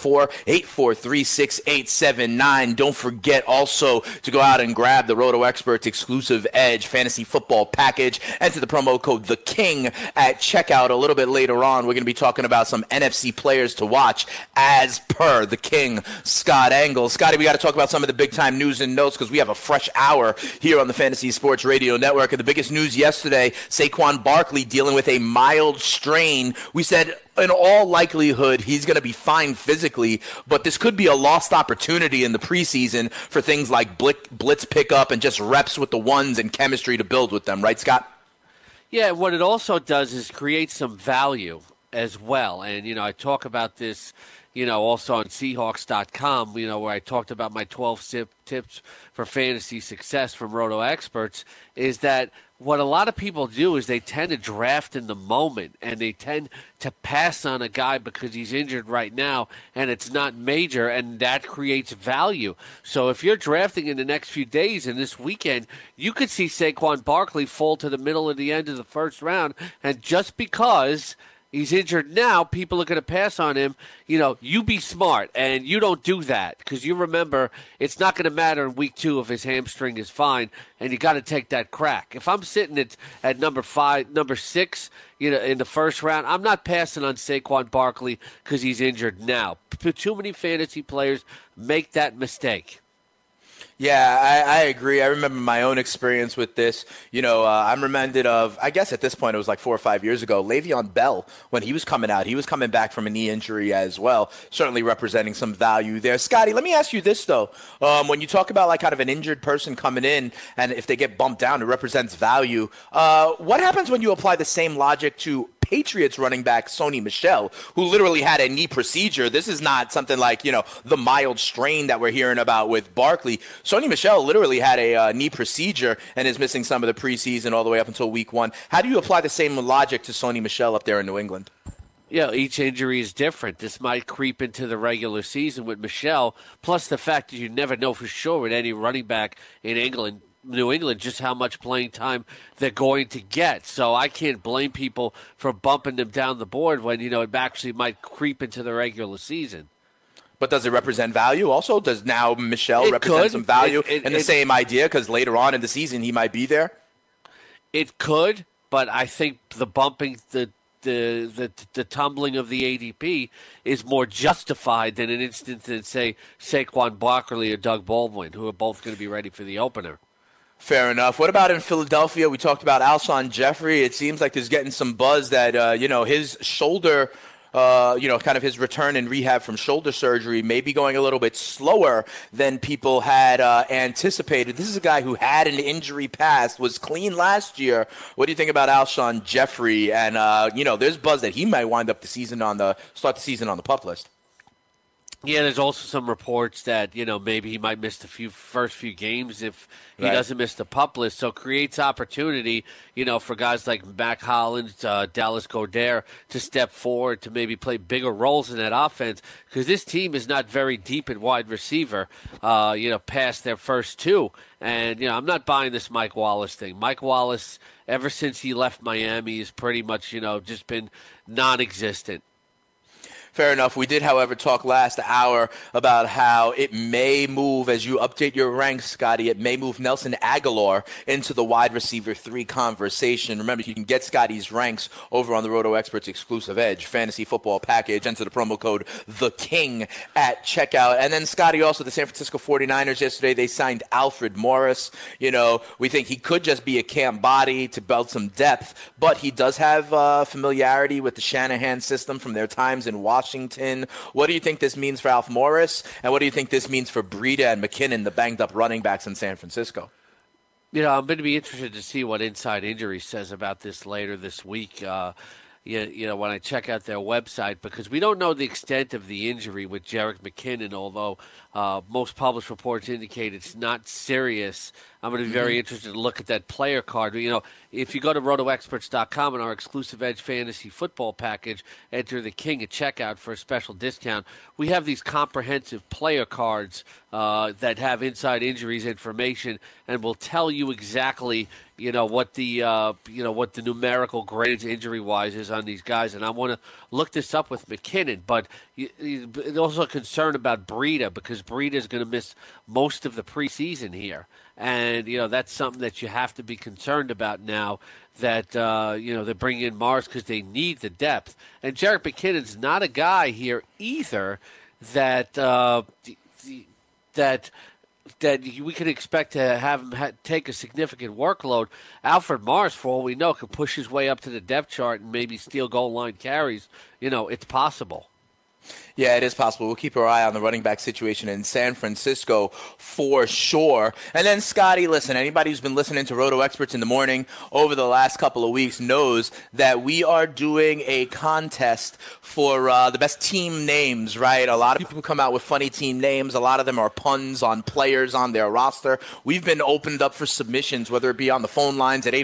844-843-6879. Don't forget also to go out and grab the Roto Experts exclusive Edge fantasy football package. Enter the promo code THEKING at checkout. A little bit later on, we're going to be talking about some NFC players to watch as per the King, Scott Engel. Scotty, we got to talk about some of the big-time news and notes because we have a fresh hour here on the Fantasy Sports Radio Network. And the biggest news yesterday, Saquon Barkley dealing with a mild strain. We said in all likelihood he's going to be fine physically, but this could be a lost opportunity in the preseason for things like blitz pickup and just reps with the ones and chemistry to build with them. Right, Scott? Yeah, what it also does is create some value as well. And, I talk about this, also on Seahawks.com, where I talked about my 12 tips for fantasy success from Roto Experts, is that what a lot of people do is they tend to draft in the moment and they tend to pass on a guy because he's injured right now and it's not major, and that creates value. So if you're drafting in the next few days and this weekend, you could see Saquon Barkley fall to the middle of the end of the first round, and just because he's injured now, people are going to pass on him. You be smart, and you don't do that because you remember it's not going to matter in week 2 if his hamstring is fine, and you got to take that crack. If I'm sitting at number 6, in the first round, I'm not passing on Saquon Barkley because he's injured now. Too many fantasy players make that mistake. Yeah, I agree. I remember my own experience with this. I'm reminded of, I guess at this point it was like 4 or 5 years ago, Le'Veon Bell, when he was coming out. He was coming back from a knee injury as well, certainly representing some value there. Scotty, let me ask you this, though. When you talk about like kind of an injured person coming in, and if they get bumped down, it represents value. What happens when you apply the same logic to Patriots running back Sony Michel, who literally had a knee procedure? This is not something like, the mild strain that we're hearing about with Barkley. Sony Michel literally had a knee procedure and is missing some of the preseason all the way up until week 1. How do you apply the same logic to Sony Michel up there in New England? Yeah, each injury is different. This might creep into the regular season with Michel, plus the fact that you never know for sure with any running back in New England, just how much playing time they're going to get. So I can't blame people for bumping them down the board when, it actually might creep into the regular season. But does it represent value also? Does now Michel represent some value in the same idea? Because later on in the season, he might be there? It could, but I think the bumping, the tumbling of the ADP is more justified than an instance than, say, Saquon Barkley or Doug Baldwin, who are both going to be ready for the opener. Fair enough. What about in Philadelphia? We talked about Alshon Jeffrey. It seems like there's getting some buzz that, his shoulder, kind of his return and rehab from shoulder surgery may be going a little bit slower than people had anticipated. This is a guy who had an injury past, was clean last year. What do you think about Alshon Jeffrey? And, there's buzz that he might wind up start the season on the PUP list. Yeah, there's also some reports that, maybe he might miss the first few games if he doesn't miss the PUP list. So it creates opportunity, for guys like Mac Hollins, Dallas Goedert to step forward to maybe play bigger roles in that offense, because this team is not very deep at wide receiver, past their first 2. And, I'm not buying this Mike Wallace thing. Mike Wallace, ever since he left Miami, has pretty much, just been non-existent. Fair enough. We did, however, talk last hour about how it may move, as you update your ranks, Scotty, it may move Nelson Aguilar into the wide receiver 3 conversation. Remember, you can get Scotty's ranks over on the Roto Experts exclusive Edge fantasy football package. Enter the promo code THEKING at checkout. And then, Scotty, also the San Francisco 49ers yesterday, they signed Alfred Morris. We think he could just be a camp body to build some depth, but he does have familiarity with the Shanahan system from their times in Washington. What do you think this means for Alf Morris? And what do you think this means for Breida and McKinnon, the banged-up running backs in San Francisco? I'm going to be interested to see what Inside Injury says about this later this week. when I check out their website, because we don't know the extent of the injury with Jerick McKinnon, although most published reports indicate it's not serious. I'm going to be very interested to look at that player card. If you go to rotoexperts.com and our exclusive Edge Fantasy Football package, enter the King at checkout for a special discount. We have these comprehensive player cards that have inside injuries information and will tell you exactly what the numerical grades injury-wise is on these guys. And I want to look this up with McKinnon, but also concerned about Breida, because Breida is going to miss most of the preseason here. And, that's something that you have to be concerned about now that, they're bringing in Mars because they need the depth. And Jerick McKinnon's not a guy here either that we could expect to have him take a significant workload. Alfred Morris, for all we know, could push his way up to the depth chart and maybe steal goal line carries. It's possible. Yeah, it is possible. We'll keep our eye on the running back situation in San Francisco for sure. And then, Scotty, listen, anybody who's been listening to Roto Experts in the morning over the last couple of weeks knows that we are doing a contest for the best team names, right? A lot of people come out with funny team names. A lot of them are puns on players on their roster. We've been opened up for submissions, whether it be on the phone lines at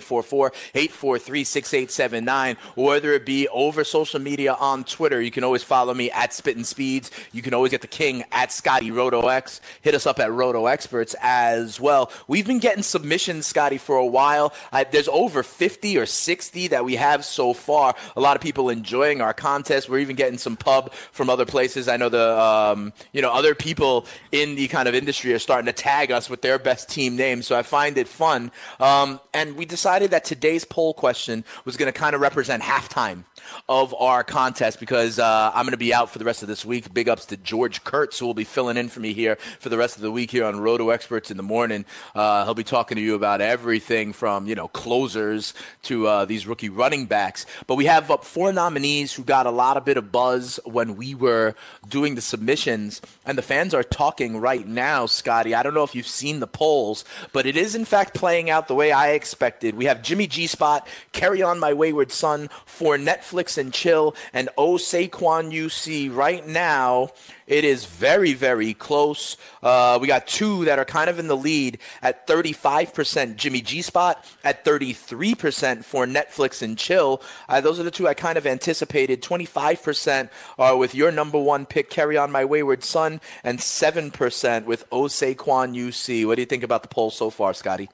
844-843-6879, or whether it be over social media on Twitter. You can always follow me at Spittin' Speeds. You can always get the King at Scotty RotoX. Hit us up at Roto Experts as well. We've been getting submissions, Scotty, for a while. There's over 50 or 60 that we have so far. A lot of people enjoying our contest. We're even getting some pub from other places. I know other people in the kind of industry are starting to tag us with their best team names, so I find it fun. And we decided that today's poll question was going to kind of represent halftime of our contest, because I'm going to be out for the rest of this week. Big ups to George Kurtz, who will be filling in for me here for the rest of the week here on Roto Experts in the morning. He'll be talking to you about everything from, closers to these rookie running backs. But we have 4 nominees who got a lot of bit of buzz when we were doing the submissions, and the fans are talking right now, Scotty. I don't know if you've seen the polls, but it is in fact playing out the way I expected. We have Jimmy G Spot, Carry On My Wayward Son, for Netflix and Chill, and Saquon UC. Right now, it is very, very close. We got 2 that are kind of in the lead at 35% Jimmy G Spot, at 33% for Netflix and Chill. Those are the 2 I kind of anticipated. 25% are with your number 1 pick, Carry On My Wayward Son, and 7% with Saquon UC. What do you think about the poll so far, Scotty?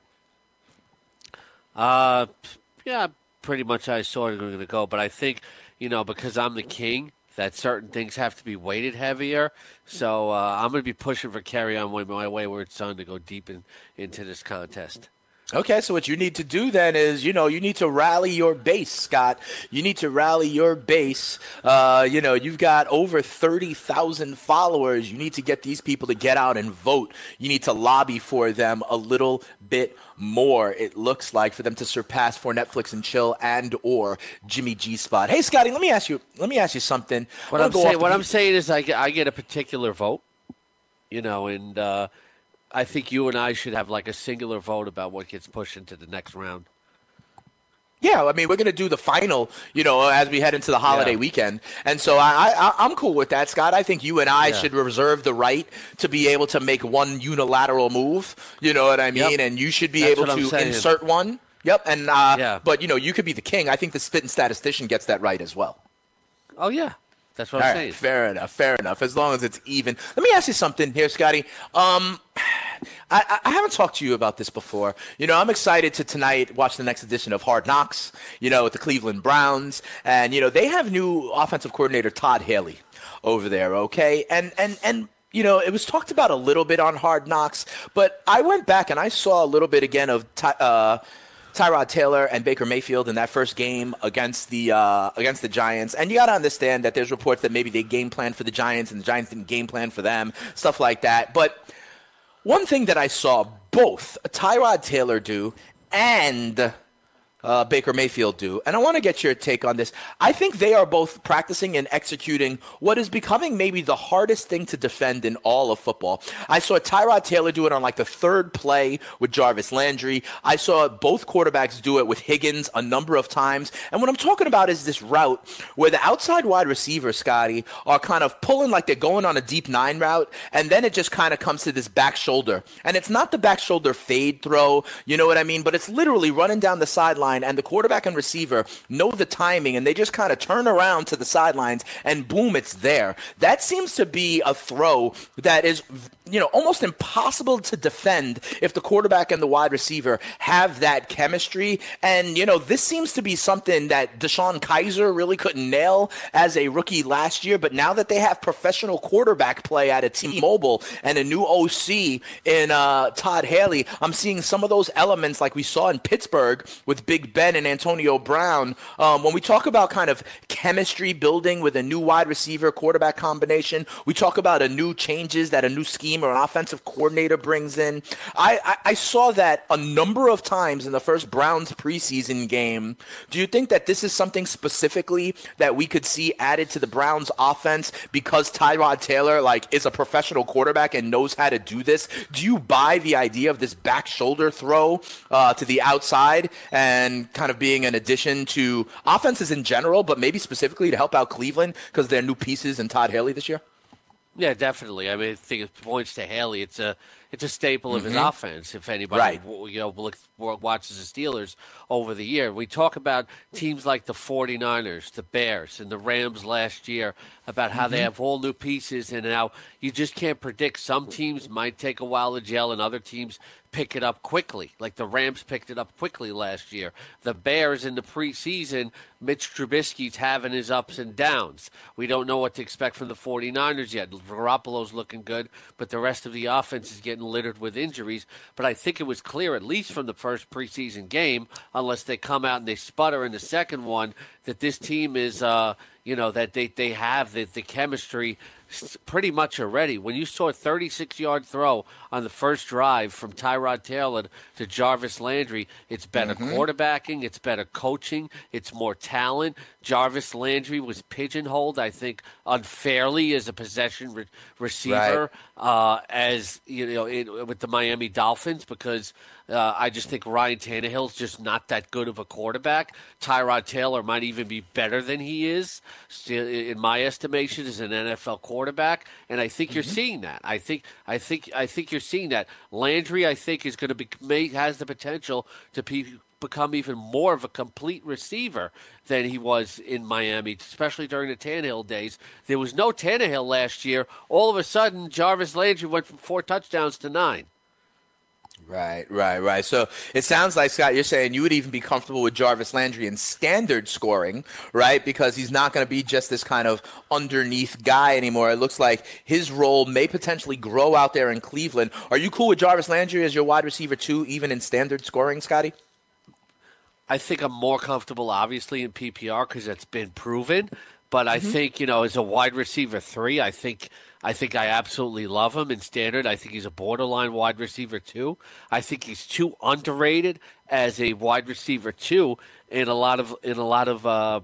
Yeah, pretty much I saw it going to go, but I think, because I'm the King, that certain things have to be weighted heavier. So I'm going to be pushing for Carry On My Wayward Son to go deep into this contest. Okay, so what you need to do then is, you need to rally your base, Scott. You need to rally your base. You've got over 30,000 followers. You need to get these people to get out and vote. You need to lobby for them a little bit more, it looks like, for them to surpass for Netflix and Chill and or Jimmy G Spot. Hey, Scotty, let me ask you something. What I'm saying is I get a particular vote, and I think you and I should have like a singular vote about what gets pushed into the next round. Yeah, I mean, we're going to do the final, as we head into the holiday weekend. And so I'm cool with that, Scott. I think you and I should reserve the right to be able to make one unilateral move. You know what I mean? Yep. And you should be able to insert one. Yep. And But, you could be the King. I think the Spittin' Statistician gets that right as well. Oh, yeah. That's what I'm saying. Fair enough. As long as it's even. Let me ask you something here, Scotty. I haven't talked to you about this before. I'm excited to tonight watch the next edition of Hard Knocks, with the Cleveland Browns. And, they have new offensive coordinator Todd Haley over there, okay? And it was talked about a little bit on Hard Knocks, but I went back and I saw a little bit again of Tyrod Taylor and Baker Mayfield in that first game against the Giants. And you got to understand that there's reports that maybe they game planned for the Giants and the Giants didn't game plan for them, stuff like that. But one thing that I saw both Tyrod Taylor do and Baker Mayfield do. And I want to get your take on this. I think they are both practicing and executing what is becoming maybe the hardest thing to defend in all of football. I saw Tyrod Taylor do it on like the third play with Jarvis Landry. I saw both quarterbacks do it with Higgins a number of times. And what I'm talking about is this route where the outside wide receivers, Scotty, are kind of pulling like they're going on a deep 9 route, and then it just kind of comes to this back shoulder. And it's not the back shoulder fade throw, you know what I mean? But it's literally running down the sideline, and the quarterback and receiver know the timing, and they just kind of turn around to the sidelines, and boom, it's there. That seems to be a throw that is, almost impossible to defend if the quarterback and the wide receiver have that chemistry. And, this seems to be something that DeShone Kizer really couldn't nail as a rookie last year. But now that they have professional quarterback play at a T-Mobile and a new OC in Todd Haley, I'm seeing some of those elements like we saw in Pittsburgh with Big Ben and Antonio Brown. When we talk about kind of chemistry building with a new wide receiver quarterback combination, we talk about a new changes that a new scheme or an offensive coordinator brings in. I saw that a number of times in the first Browns preseason game. Do you think that this is something specifically that we could see added to the Browns offense because Tyrod Taylor is a professional quarterback and knows how to do this? Do you buy the idea of this back shoulder throw to the outside and kind of being an addition to offenses in general, but maybe specifically to help out Cleveland because they're new pieces in Todd Haley this year? Yeah, definitely. I mean, I think it points to Haley. It's a staple of his offense. If anybody watches the Steelers over the year, we talk about teams like the 49ers, the Bears, and the Rams last year about how they have all new pieces, and now you just can't predict. Some teams might take a while to gel, and other teams pick it up quickly. Like the Rams picked it up quickly last year. The Bears in the preseason, Mitch Trubisky's having his ups and downs. We don't know what to expect from the 49ers yet. Garoppolo's looking good, but the rest of the offense is getting littered with injuries. But I think it was clear, at least from the first preseason game, unless they come out and they sputter in the second one, that this team is, that they have the chemistry pretty much already. When you saw a 36-yard throw on the first drive from Tyrod Taylor to Jarvis Landry, it's better quarterbacking, it's better coaching, it's more talent. Jarvis Landry was pigeonholed, I think, unfairly as a possession receiver, with the Miami Dolphins because I just think Ryan Tannehill's just not that good of a quarterback. Tyrod Taylor might even be better than he is, in my estimation, as an NFL quarterback, and I think you're seeing that. I think you're seeing that. Landry, I think, is going to has the potential to become even more of a complete receiver than he was in Miami, especially during the Tannehill days. There was no Tannehill last year. All of a sudden, Jarvis Landry went from 4 touchdowns to 9. Right. So it sounds like, Scott, you're saying you would even be comfortable with Jarvis Landry in standard scoring, right? Because he's not going to be just this kind of underneath guy anymore. It looks like his role may potentially grow out there in Cleveland. Are you cool with Jarvis Landry as your wide receiver too, even in standard scoring, Scotty? I think I'm more comfortable, obviously, in PPR because it's been proven. But I think, as a wide receiver 3, I think I absolutely love him in standard. I think he's a borderline wide receiver 2. I think he's too underrated as a wide receiver 2 in a lot of rankings,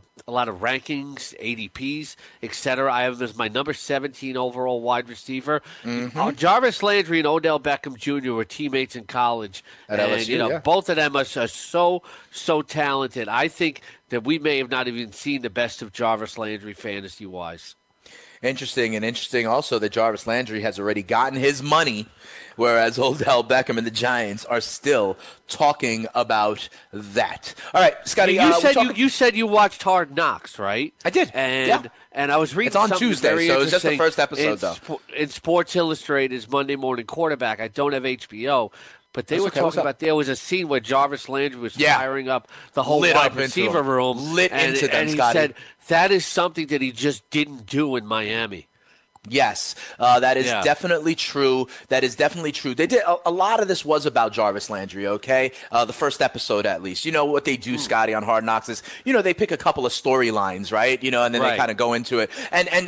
ADPs, etc. I have him as my number 17 overall wide receiver. Jarvis Landry and Odell Beckham Jr. were teammates in college, at LSU, both of them are so talented. I think that we may have not even seen the best of Jarvis Landry fantasy-wise. Interesting also that Jarvis Landry has already gotten his money, whereas Odell Beckham and the Giants are still talking about that. All right, Scotty. You said you watched Hard Knocks, right? I did. And I was reading it's on Tuesday, so it's just the first episode, though. In Sports Illustrated's Monday Morning Quarterback, I don't have HBO. But they were talking about there was a scene where Jarvis Landry was firing up the whole wide receiver room. And he said that is something that he just didn't do in Miami. Yes, that is definitely true. That is definitely true. They did a lot of this was about Jarvis Landry. Okay, the first episode at least. You know what they do, Scotty, on Hard Knocks is they pick a couple of storylines, right? And then they kind of go into it.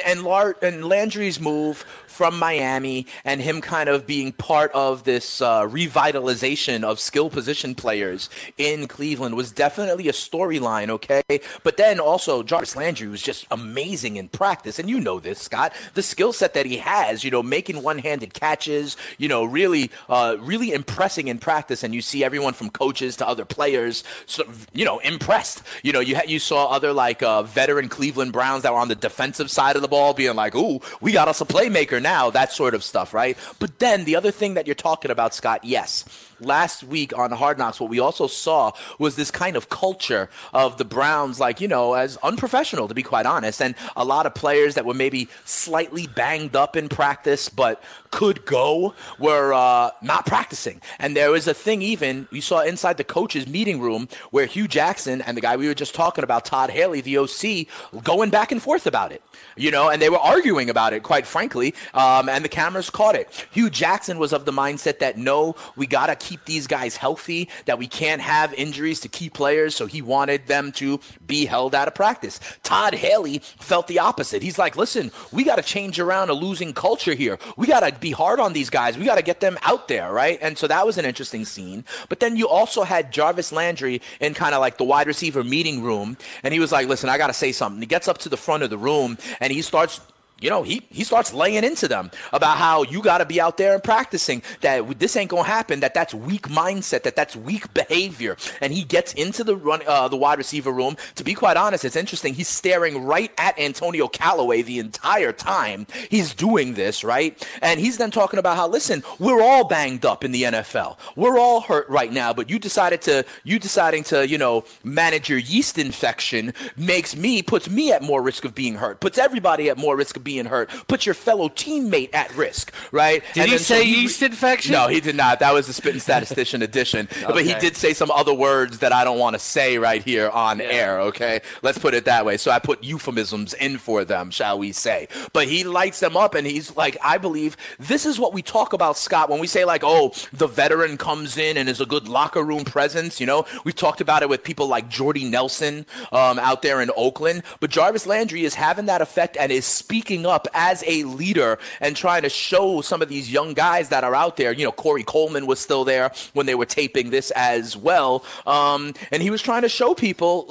And Landry's move from Miami and him kind of being part of this revitalization of skill position players in Cleveland was definitely a storyline. Okay, but then also Jarvis Landry was just amazing in practice, and you know this, Scott. The skill set that he has, making one-handed catches, really impressing in practice, and you see everyone from coaches to other players, sort of, impressed. You saw other veteran Cleveland Browns that were on the defensive side of the ball being like, "Ooh, we got us a playmaker now," that sort of stuff, right? But then the other thing that you're talking about, Scott, yes. Last week on Hard Knocks, what we also saw was this kind of culture of the Browns, as unprofessional, to be quite honest. And a lot of players that were maybe slightly banged up in practice but could go were not practicing. And there was a thing even you saw inside the coaches' meeting room where Hugh Jackson and the guy we were just talking about, Todd Haley, the OC, going back and forth about it. And they were arguing about it, quite frankly, and the cameras caught it. Hugh Jackson was of the mindset that, no, we got to keep these guys healthy, that we can't have injuries to key players, so he wanted them to be held out of practice. Todd Haley felt the opposite. He's like, listen, we got to change around a losing culture here. We got to be hard on these guys. We got to get them out there, right? And so that was an interesting scene. But then you also had Jarvis Landry in kind of like the wide receiver meeting room, and he was like, listen, I got to say something. He gets up to the front of the room, and he starts he starts laying into them about how you got to be out there and practicing, that this ain't going to happen, that's weak mindset, that's weak behavior. And he gets into the wide receiver room. To be quite honest, it's interesting. He's staring right at Antonio Callaway the entire time he's doing this, right? And he's then talking about how, listen, we're all banged up in the NFL. We're all hurt right now, but you deciding to manage your yeast infection puts me at more risk of being hurt, puts everybody at more risk of being hurt, put your fellow teammate at risk, right? Did he say yeast infection? No, he did not. That was the Spitting Statistician edition. Okay. But he did say some other words that I don't want to say right here on air, okay? Let's put it that way. So I put euphemisms in for them, shall we say. But he lights them up, and he's like, I believe this is what we talk about, Scott, when we say the veteran comes in and is a good locker room presence. We've talked about it with people like Jordy Nelson out there in Oakland. But Jarvis Landry is having that effect and is speaking up as a leader and trying to show some of these young guys that are out there. Corey Coleman was still there when they were taping this as well. And he was trying to show people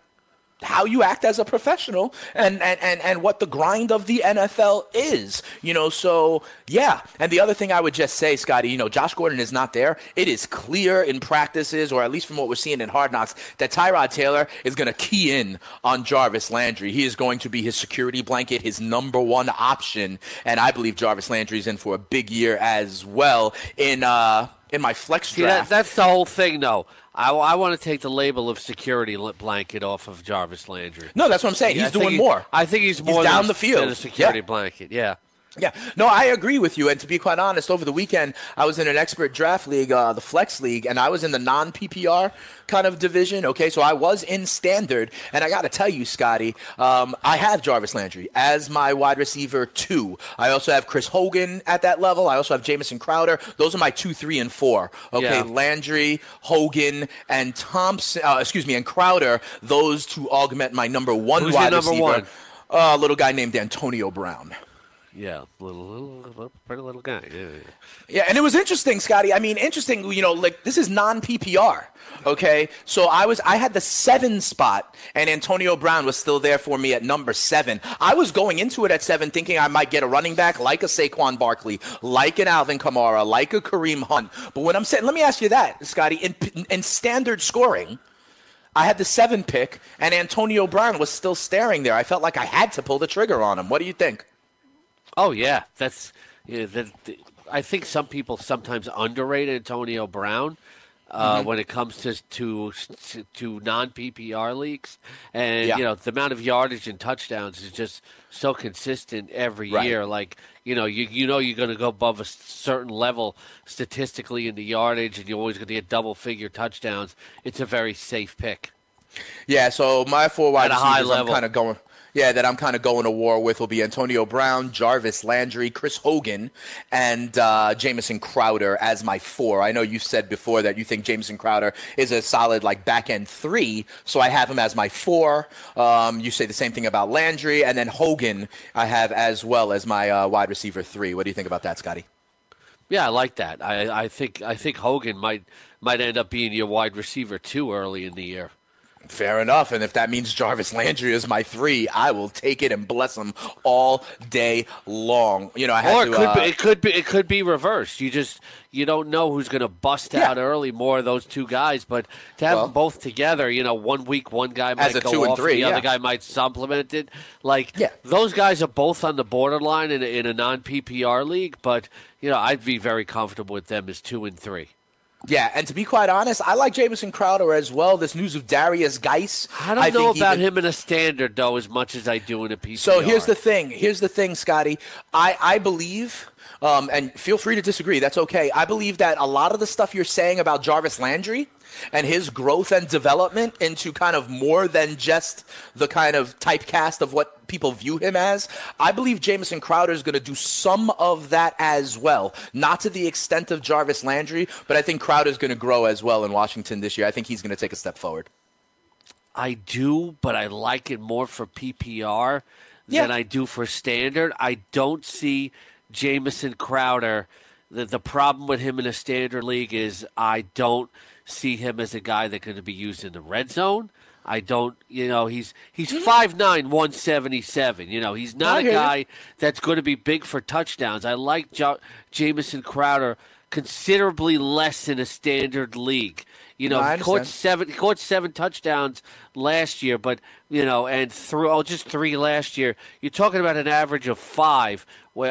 how you act as a professional and what the grind of the NFL is, so yeah. And the other thing I would just say, Scotty, Josh Gordon is not there. It is clear in practices, or at least from what we're seeing in Hard Knocks, that Tyrod Taylor is going to key in on Jarvis Landry. He is going to be his security blanket, his number one option. And I believe Jarvis Landry is in for a big year as well in my flex draft. That's the whole thing, though. I want to take the label of security blanket off of Jarvis Landry. No, that's what I'm saying. He's doing more. I think he's more down the field than a security blanket. Yeah. Yeah, no, I agree with you. And to be quite honest, over the weekend, I was in an expert draft league, the Flex League, and I was in the non-PPR kind of division. Okay, so I was in standard. And I got to tell you, Scotty, I have Jarvis Landry as my wide receiver 2. I also have Chris Hogan at that level. I also have Jamison Crowder. Those are my 2, 3, and 4. Okay, Landry, Hogan, and Thompson, and Crowder, those to augment my number 1 Who's wide your number receiver. 1? A little guy named Antonio Brown. Yeah, pretty little guy. Yeah, and it was interesting, Scotty. I mean, interesting, this is non-PPR, okay? So I had the 7 spot, and Antonio Brown was still there for me at number 7. I was going into it at 7 thinking I might get a running back like a Saquon Barkley, like an Alvin Kamara, like a Kareem Hunt. But when I'm saying, let me ask you that, Scotty, in standard scoring, I had the 7 pick, and Antonio Brown was still staring there. I felt like I had to pull the trigger on him. What do you think? Oh, yeah. I think some people sometimes underrate Antonio Brown when it comes to non-PPR leagues. And, the amount of yardage and touchdowns is just so consistent every year. Like, you're going to go above a certain level statistically in the yardage, and you're always going to get double-figure touchdowns. It's a very safe pick. Yeah, so my 4 wide receivers, I'm kind of going – that I'm kind of going to war with will be Antonio Brown, Jarvis Landry, Chris Hogan, and Jamison Crowder as my 4. I know you said before that you think Jamison Crowder is a solid like back end 3, so I have him as my 4. You say the same thing about Landry, and then Hogan I have as well as my wide receiver 3. What do you think about that, Scotty? Yeah, I like that. I think Hogan might end up being your wide receiver 2 early in the year. Fair enough. And if that means Jarvis Landry is my 3, I will take it and bless him all day long. You know, I had it could be reversed. You don't know who's going to bust out early. More of those 2 guys, but to have them both together, 1 week one guy might go 2 and off, 3, and the other guy might supplement it. Those guys are both on the borderline in a non PPR league, but I'd be very comfortable with them as 2 and 3. Yeah, and to be quite honest, I like Jamison Crowder as well. This news of Darius Geis. I don't know about him in a standard, though, as much as I do in a PPR. So here's the thing, Scotty. I believe, and feel free to disagree, that's okay. I believe that a lot of the stuff you're saying about Jarvis Landry and his growth and development into kind of more than just the kind of typecast of what people view him as, I believe Jamison Crowder is going to do some of that as well. Not to the extent of Jarvis Landry, but I think Crowder is going to grow as well in Washington this year. I think he's going to take a step forward. I do, but I like it more for PPR than I do for standard. I don't see Jamison Crowder. The problem with him in a standard league is I don't see him as a guy that's going to be used in the red zone. I don't, he's 5'9", 177. He's not a guy that's going to be big for touchdowns. I like Jamison Crowder considerably less in a standard league. He caught 7 touchdowns last year, but and threw just 3 last year. You're talking about an average of 5, with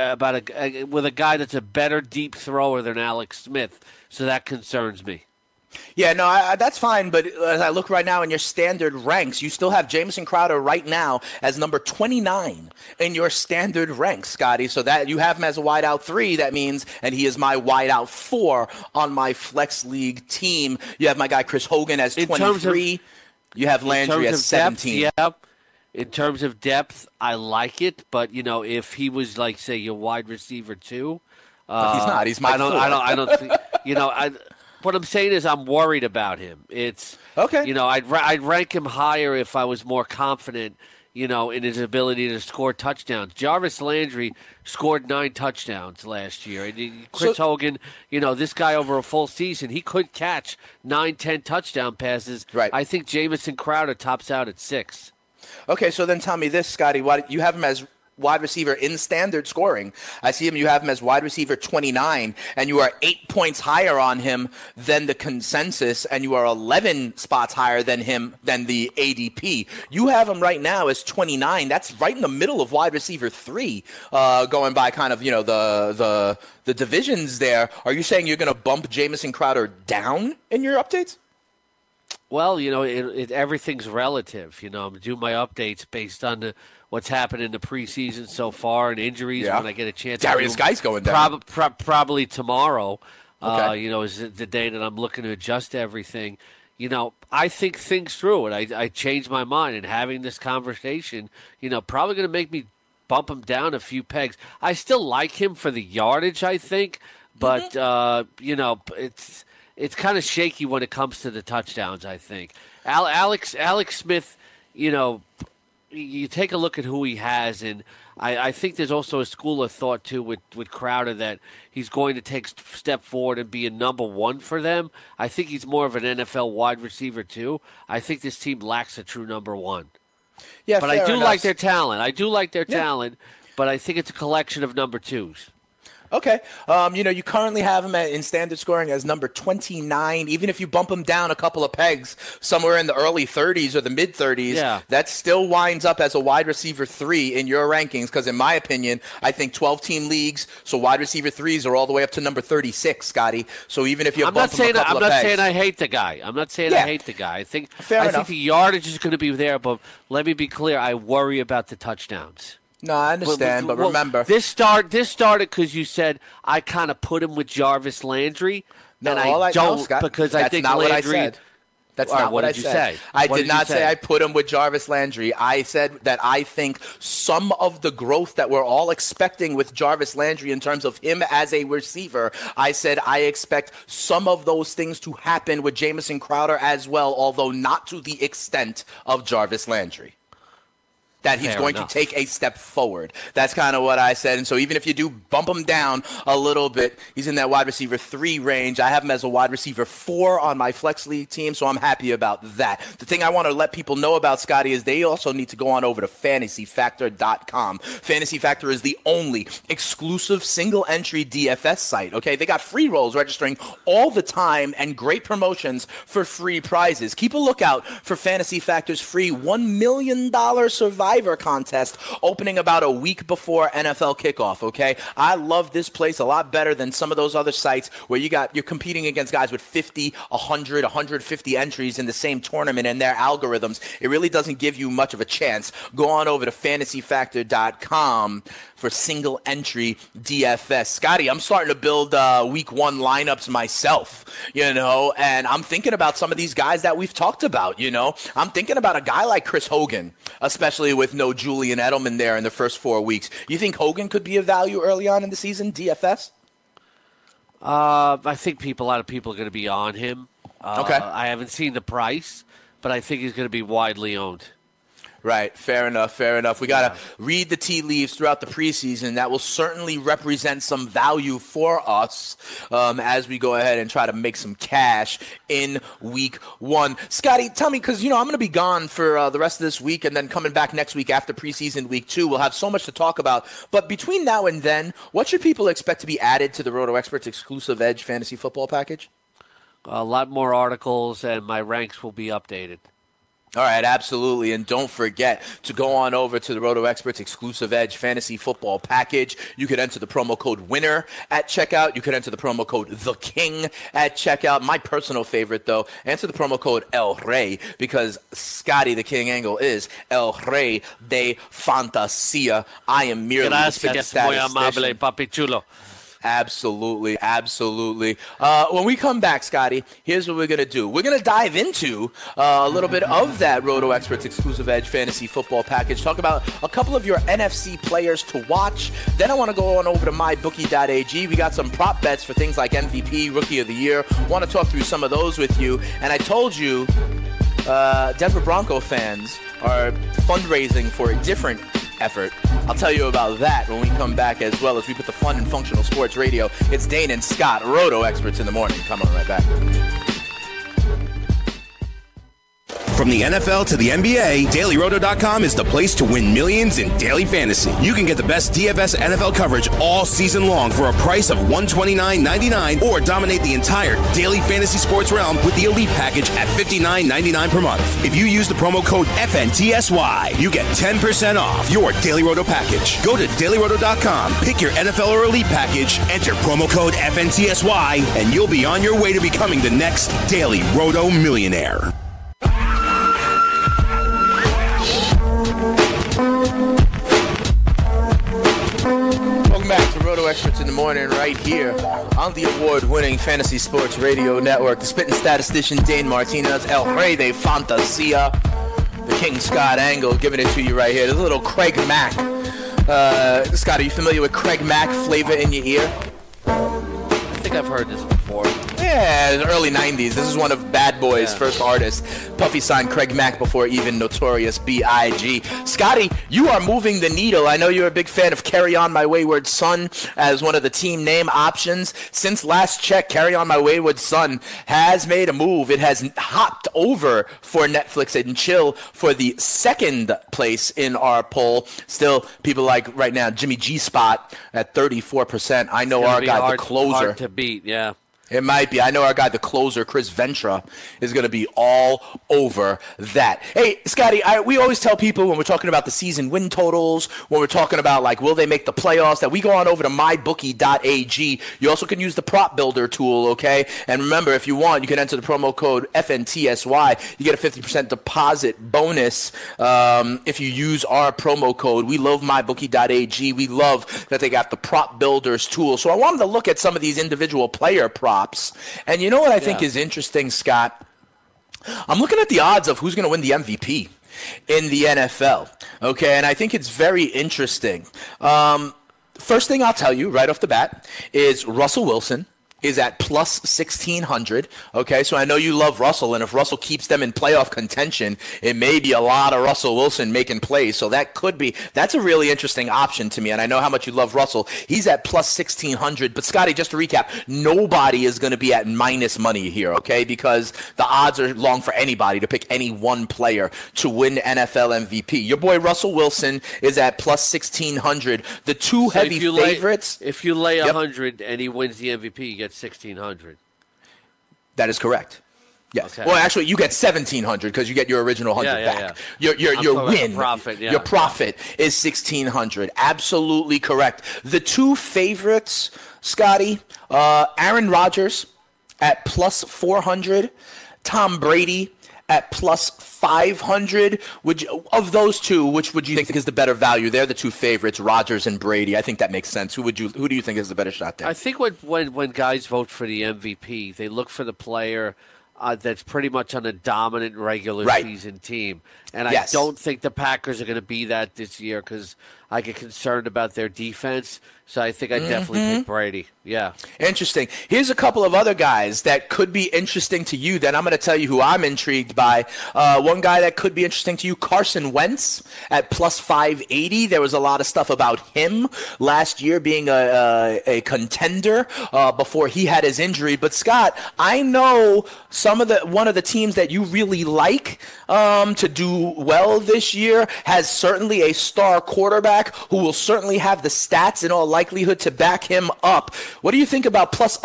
a guy that's a better deep thrower than Alex Smith. So that concerns me. Yeah, no, that's fine. But as I look right now in your standard ranks, you still have Jamison Crowder right now as number 29 in your standard ranks, Scotty. So that you have him as a wideout 3. That means, and he is my wideout 4 on my flex league team. You have my guy Chris Hogan as 23. You have Landry as 17. In terms of depth, I like it. But if he was like, say, your wide receiver 2, but he's not. He's my 4. I don't think. What I'm saying is I'm worried about him. It's okay. I'd rank him higher if I was more confident, in his ability to score touchdowns. Jarvis Landry scored 9 touchdowns last year. And Chris Hogan, this guy over a full season, he could catch 9, 10 touchdown passes. Right. I think Jamison Crowder tops out at 6. Okay, so then tell me this, Scotty. You have him as wide receiver in standard scoring. I see him, you have him as wide receiver 29, and you are 8 points higher on him than the consensus, and you are 11 spots higher than the ADP. You have him right now as 29. That's right in the middle of wide receiver 3, going by kind of, the divisions there. Are you saying you're going to bump Jamison Crowder down in your updates? Well, everything's relative. I'm doing my updates based on what's happened in the preseason so far and injuries. When I get a chance, Darius Geis going down. Probably tomorrow. Okay. Is the day that I'm looking to adjust everything. I think things through, and I changed my mind. And having this conversation, probably going to make me bump him down a few pegs. I still like him for the yardage, I think, but it's kind of shaky when it comes to the touchdowns, I think. Alex Smith, you take a look at who he has, and I think there's also a school of thought, too, with Crowder that he's going to take a step forward and be a number 1 for them. I think he's more of an NFL wide receiver, too. I think this team lacks a true number 1. Yeah, but I do like their talent. Talent, but I think it's a collection of number 2s. Okay. You currently have him in standard scoring as number 29. Even if you bump him down a couple of pegs, somewhere in the early 30s or the mid 30s, that still winds up as a wide receiver 3 in your rankings. Because in my opinion, I think 12-team leagues, so wide receiver 3s are all the way up to number 36, Scotty. So even if you bump him a couple of pegs. I'm not saying I hate the guy. I hate the guy. I think the yardage is going to be there, but let me be clear. I worry about the touchdowns. No, I understand, but remember. This started because you said I kind of put him with Jarvis Landry. No, and I don't, because I think not Landry. What I said. That's All right, not what what I did you said. say? I What did did you not say? say I put him with Jarvis Landry. I said that I think some of the growth that we're all expecting with Jarvis Landry in terms of him as a receiver, I said I expect some of those things to happen with Jamison Crowder as well, although not to the extent of Jarvis Landry. That he's Fair going enough. to take a step forward. That's kind of what I said. And so even if you do bump him down a little bit, he's in that wide receiver 3 range. I have him as a wide receiver 4 on my Flex League team, so I'm happy about that. The thing I want to let people know about Scotty is they also need to go on over to fantasyfactor.com. Fantasy Factor is the only exclusive single-entry DFS site, okay? They got free rolls registering all the time and great promotions for free prizes. Keep a lookout for Fantasy Factor's free $1 million Survivor contest opening about a week before NFL kickoff, okay? I love this place a lot better than some of those other sites where you're competing against guys with 50, 100, 150 entries in the same tournament and their algorithms. It really doesn't give you much of a chance. Go on over to fantasyfactor.com for single entry DFS. Scotty, I'm starting to build week 1 lineups myself, and I'm thinking about some of these guys that we've talked about, I'm thinking about a guy like Chris Hogan, especially with no Julian Edelman there in the first 4 weeks. You think Hogan could be of value early on in the season, DFS? I think a lot of people are going to be on him. Okay. I haven't seen the price, but I think he's going to be widely owned. Right. Fair enough. We got to read the tea leaves throughout the preseason. That will certainly represent some value for us as we go ahead and try to make some cash in week 1. Scotty, tell me, because, I'm going to be gone for the rest of this week and then coming back next week after preseason week 2. We'll have so much to talk about. But between now and then, what should people expect to be added to the Roto Experts exclusive Edge fantasy football package? A lot more articles, and my ranks will be updated. All right, absolutely. And don't forget to go on over to the Roto Experts exclusive Edge fantasy football package. You could enter the promo code WINNER at checkout. You could enter the promo code THEKING at checkout. My personal favorite, though, enter the promo code El Rey because Scotty the King Angle is El Rey de Fantasia. I am merely the Gracias, muy amable, statistician. papi chulo. Absolutely. When we come back, Scotty, here's what we're going to do. We're going to dive into a little bit of that Roto Experts exclusive Edge fantasy football package, talk about a couple of your NFC players to watch. Then I want to go on over to mybookie.ag. We got some prop bets for things like MVP, Rookie of the Year. Want to talk through some of those with you. And I told you Denver Bronco fans are fundraising for a different effort. I'll tell you about that when we come back, as well as we put the fun in functional sports radio. It's Dane and Scott, Roto Experts in the morning. Come on right back. From the NFL to the NBA, DailyRoto.com is the place to win millions in daily fantasy. You can get the best DFS NFL coverage all season long for a price of $129.99 or dominate the entire daily fantasy sports realm with the Elite Package at $59.99 per month. If you use the promo code FNTSY, you get 10% off your Daily Roto package. Go to DailyRoto.com, pick your NFL or Elite Package, enter promo code FNTSY, and you'll be on your way to becoming the next Daily Roto millionaire. Welcome back to Roto Experts in the morning, right here on the award-winning Fantasy Sports Radio Network. The spitting statistician Dane Martinez, El Rey de Fantasia, the King Scott Angle, giving it to you right here. There's a little Craig Mack. Scott, are you familiar with Craig Mack, Flavor in Your Ear? I think I've heard this before. Yeah, the early 90s. This is one of Bad Boy's first artists. Puffy signed Craig Mack before even Notorious B.I.G. Scotty, you are moving the needle. I know you're a big fan of Carry On My Wayward Son as one of the team name options. Since last check, Carry On My Wayward Son has made a move. It has hopped over for Netflix and Chill for the second place in our poll. Still, people like right now Jimmy G Spot at 34%. I know our guy, the closer. Hard to beat, yeah. It might be. I know our guy, the closer, Chris Ventra, is going to be all over that. Hey, Scotty, we always tell people when we're talking about the season win totals, when we're talking about, like, will they make the playoffs, that we go on over to mybookie.ag. You also can use the prop builder tool, okay? And remember, if you want, you can enter the promo code FNTSY. You get a 50% deposit bonus if you use our promo code. We love mybookie.ag. We love that they got the prop builders tool. So I wanted to look at some of these individual player props. And you know what I think is interesting, Scott? I'm looking at the odds of who's going to win the MVP in the NFL. Okay, and I think it's very interesting. First thing I'll tell you right off the bat is Russell Wilson is at plus 1,600. Okay, so I know you love Russell, and if Russell keeps them in playoff contention, it may be a lot of Russell Wilson making plays. So that's a really interesting option to me, and I know how much you love Russell. He's at plus 1,600. But, Scotty, just to recap, nobody is going to be at minus money here, okay, because the odds are long for anybody to pick any one player to win NFL MVP. Your boy Russell Wilson is at plus 1,600. The two heavy favorites. If you lay 100 and he wins the MVP, you get 1,600. That is correct. Yes. Okay. Well, actually, you get 1,700 because you get your original 100 back. Yeah. Your win, profit, your profit is 1,600. Absolutely correct. The two favorites, Scotty, Aaron Rodgers at plus 400, Tom Brady at plus 500. Of those two, which would you think is the better value? They're the two favorites, Rodgers and Brady. I think that makes sense. Who do you think is the better shot there? I think when guys vote for the MVP, they look for the player that's pretty much on a dominant regular season team. And I don't think the Packers are going to be that this year because I get concerned about their defense. So I think I definitely pick Brady. Yeah. Interesting. Here's a couple of other guys that could be interesting to you. Then I'm going to tell you who I'm intrigued by. One guy that could be interesting to you, Carson Wentz at plus 580. There was a lot of stuff about him last year being a contender before he had his injury. But Scott, I know one of the teams that you really like to do well this year has certainly a star quarterback who will certainly have the stats in all likelihood to back him up. What do you think about plus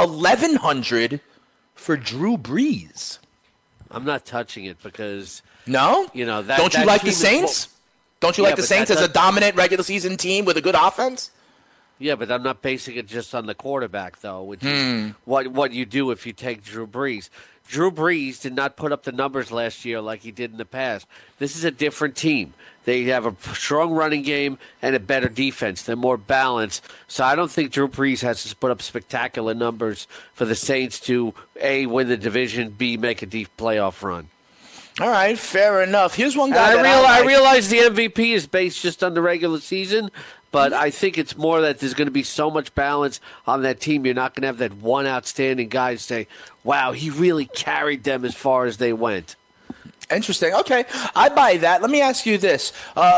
1,100 for Drew Brees? I'm not touching it because don't you like the Saints? Don't you like the Saints as a dominant regular season team with a good offense? Yeah, but I'm not basing it just on the quarterback, though, which is what you do if you take Drew Brees. Drew Brees did not put up the numbers last year like he did in the past. This is a different team. They have a strong running game and a better defense. They're more balanced. So I don't think Drew Brees has to put up spectacular numbers for the Saints to, A, win the division, B, make a deep playoff run. All right, fair enough. Here's one guy I realize the MVP is based just on the regular season, but I think it's more that there's going to be so much balance on that team. You're not going to have that one outstanding guy say, wow, he really carried them as far as they went. Interesting. Okay, I buy that. Let me ask you this.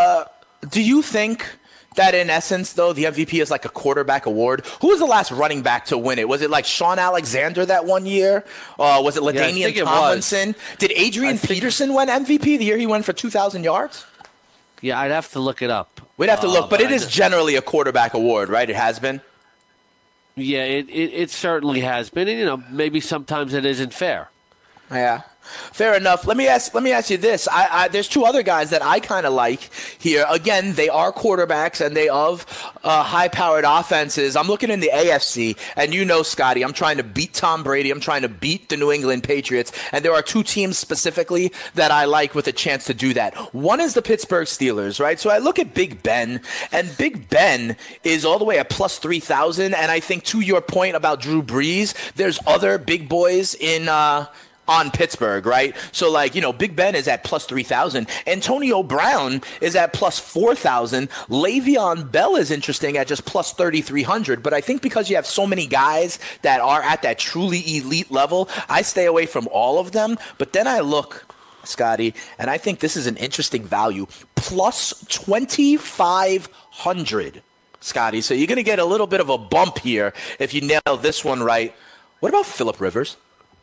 Do you think that in essence, though, the MVP is like a quarterback award? Who was the last running back to win it? Was it like Sean Alexander that one year? Was it LaDainian Tomlinson? Did Adrian Peterson win MVP the year he went for 2,000 yards? Yeah, I'd have to look it up. We'd have to look, but it is generally a quarterback award, right? It has been? Yeah, it certainly has been. And, maybe sometimes it isn't fair. Yeah. Fair enough. Let me ask you this. There's two other guys that I kind of like here. Again, they are quarterbacks and they of high-powered offenses. I'm looking in the AFC, and Scotty, I'm trying to beat Tom Brady. I'm trying to beat the New England Patriots, and there are two teams specifically that I like with a chance to do that. One is the Pittsburgh Steelers, right? So I look at Big Ben, and Big Ben is all the way at plus 3,000, and I think to your point about Drew Brees, there's other big boys on Pittsburgh, right? So, Big Ben is at plus 3,000. Antonio Brown is at plus 4,000. Le'Veon Bell is interesting at just plus 3,300. But I think because you have so many guys that are at that truly elite level, I stay away from all of them. But then I look, Scotty, and I think this is an interesting value. Plus 2,500, Scotty. So you're going to get a little bit of a bump here if you nail this one right. What about Phillip Rivers?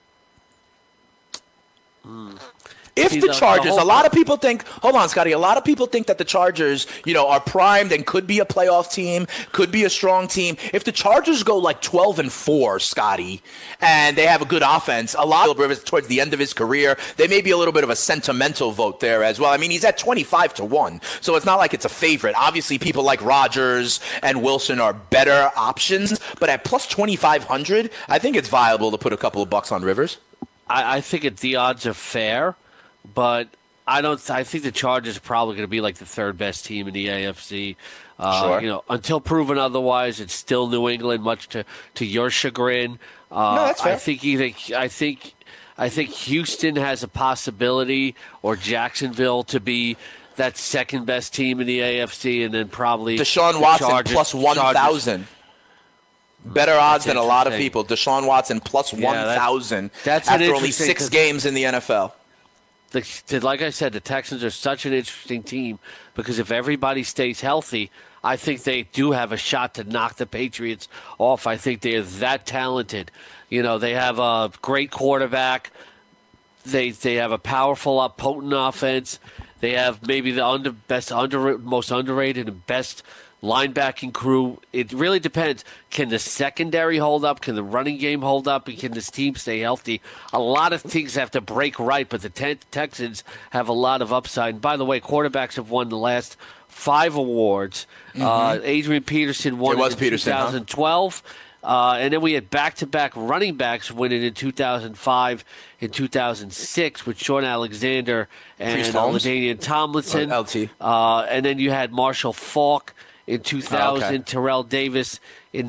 If the Chargers, a lot of people think, hold on, Scotty, a lot of people think that the Chargers, are primed and could be a playoff team, could be a strong team. If the Chargers go like 12-4, Scotty, and they have a good offense, a lot of Rivers towards the end of his career, they may be a little bit of a sentimental vote there as well. I mean, he's at 25-1, so it's not like it's a favorite. Obviously, people like Rodgers and Wilson are better options, but at plus 2,500, I think it's viable to put a couple of bucks on Rivers. I think the odds are fair, but I think the Chargers are probably going to be like the third best team in the AFC. Sure. Until proven otherwise, it's still New England, much to your chagrin. No, that's fair. I think I think Houston has a possibility, or Jacksonville, to be that second best team in the AFC, and then probably Deshaun Watson Chargers, plus 1,000. Better odds than a lot of people. Deshaun Watson plus 1,000 after only 6 games in the NFL. Like I said, the Texans are such an interesting team because if everybody stays healthy, I think they do have a shot to knock the Patriots off. I think they're that talented. You know, they have a great quarterback. They have a powerful, potent offense. They have maybe the most underrated and best linebacking crew. It really depends. Can the secondary hold up? Can the running game hold up? And can this team stay healthy? A lot of things have to break right, but the Texans have a lot of upside. And by the way, quarterbacks have won the last 5 awards. Adrian Peterson won in 2012. And then we had back-to-back running backs winning in 2005 and 2006 with Sean Alexander and LaDainian Tomlinson. LT. And then you had Marshall Faulk in 2000, Terrell Davis in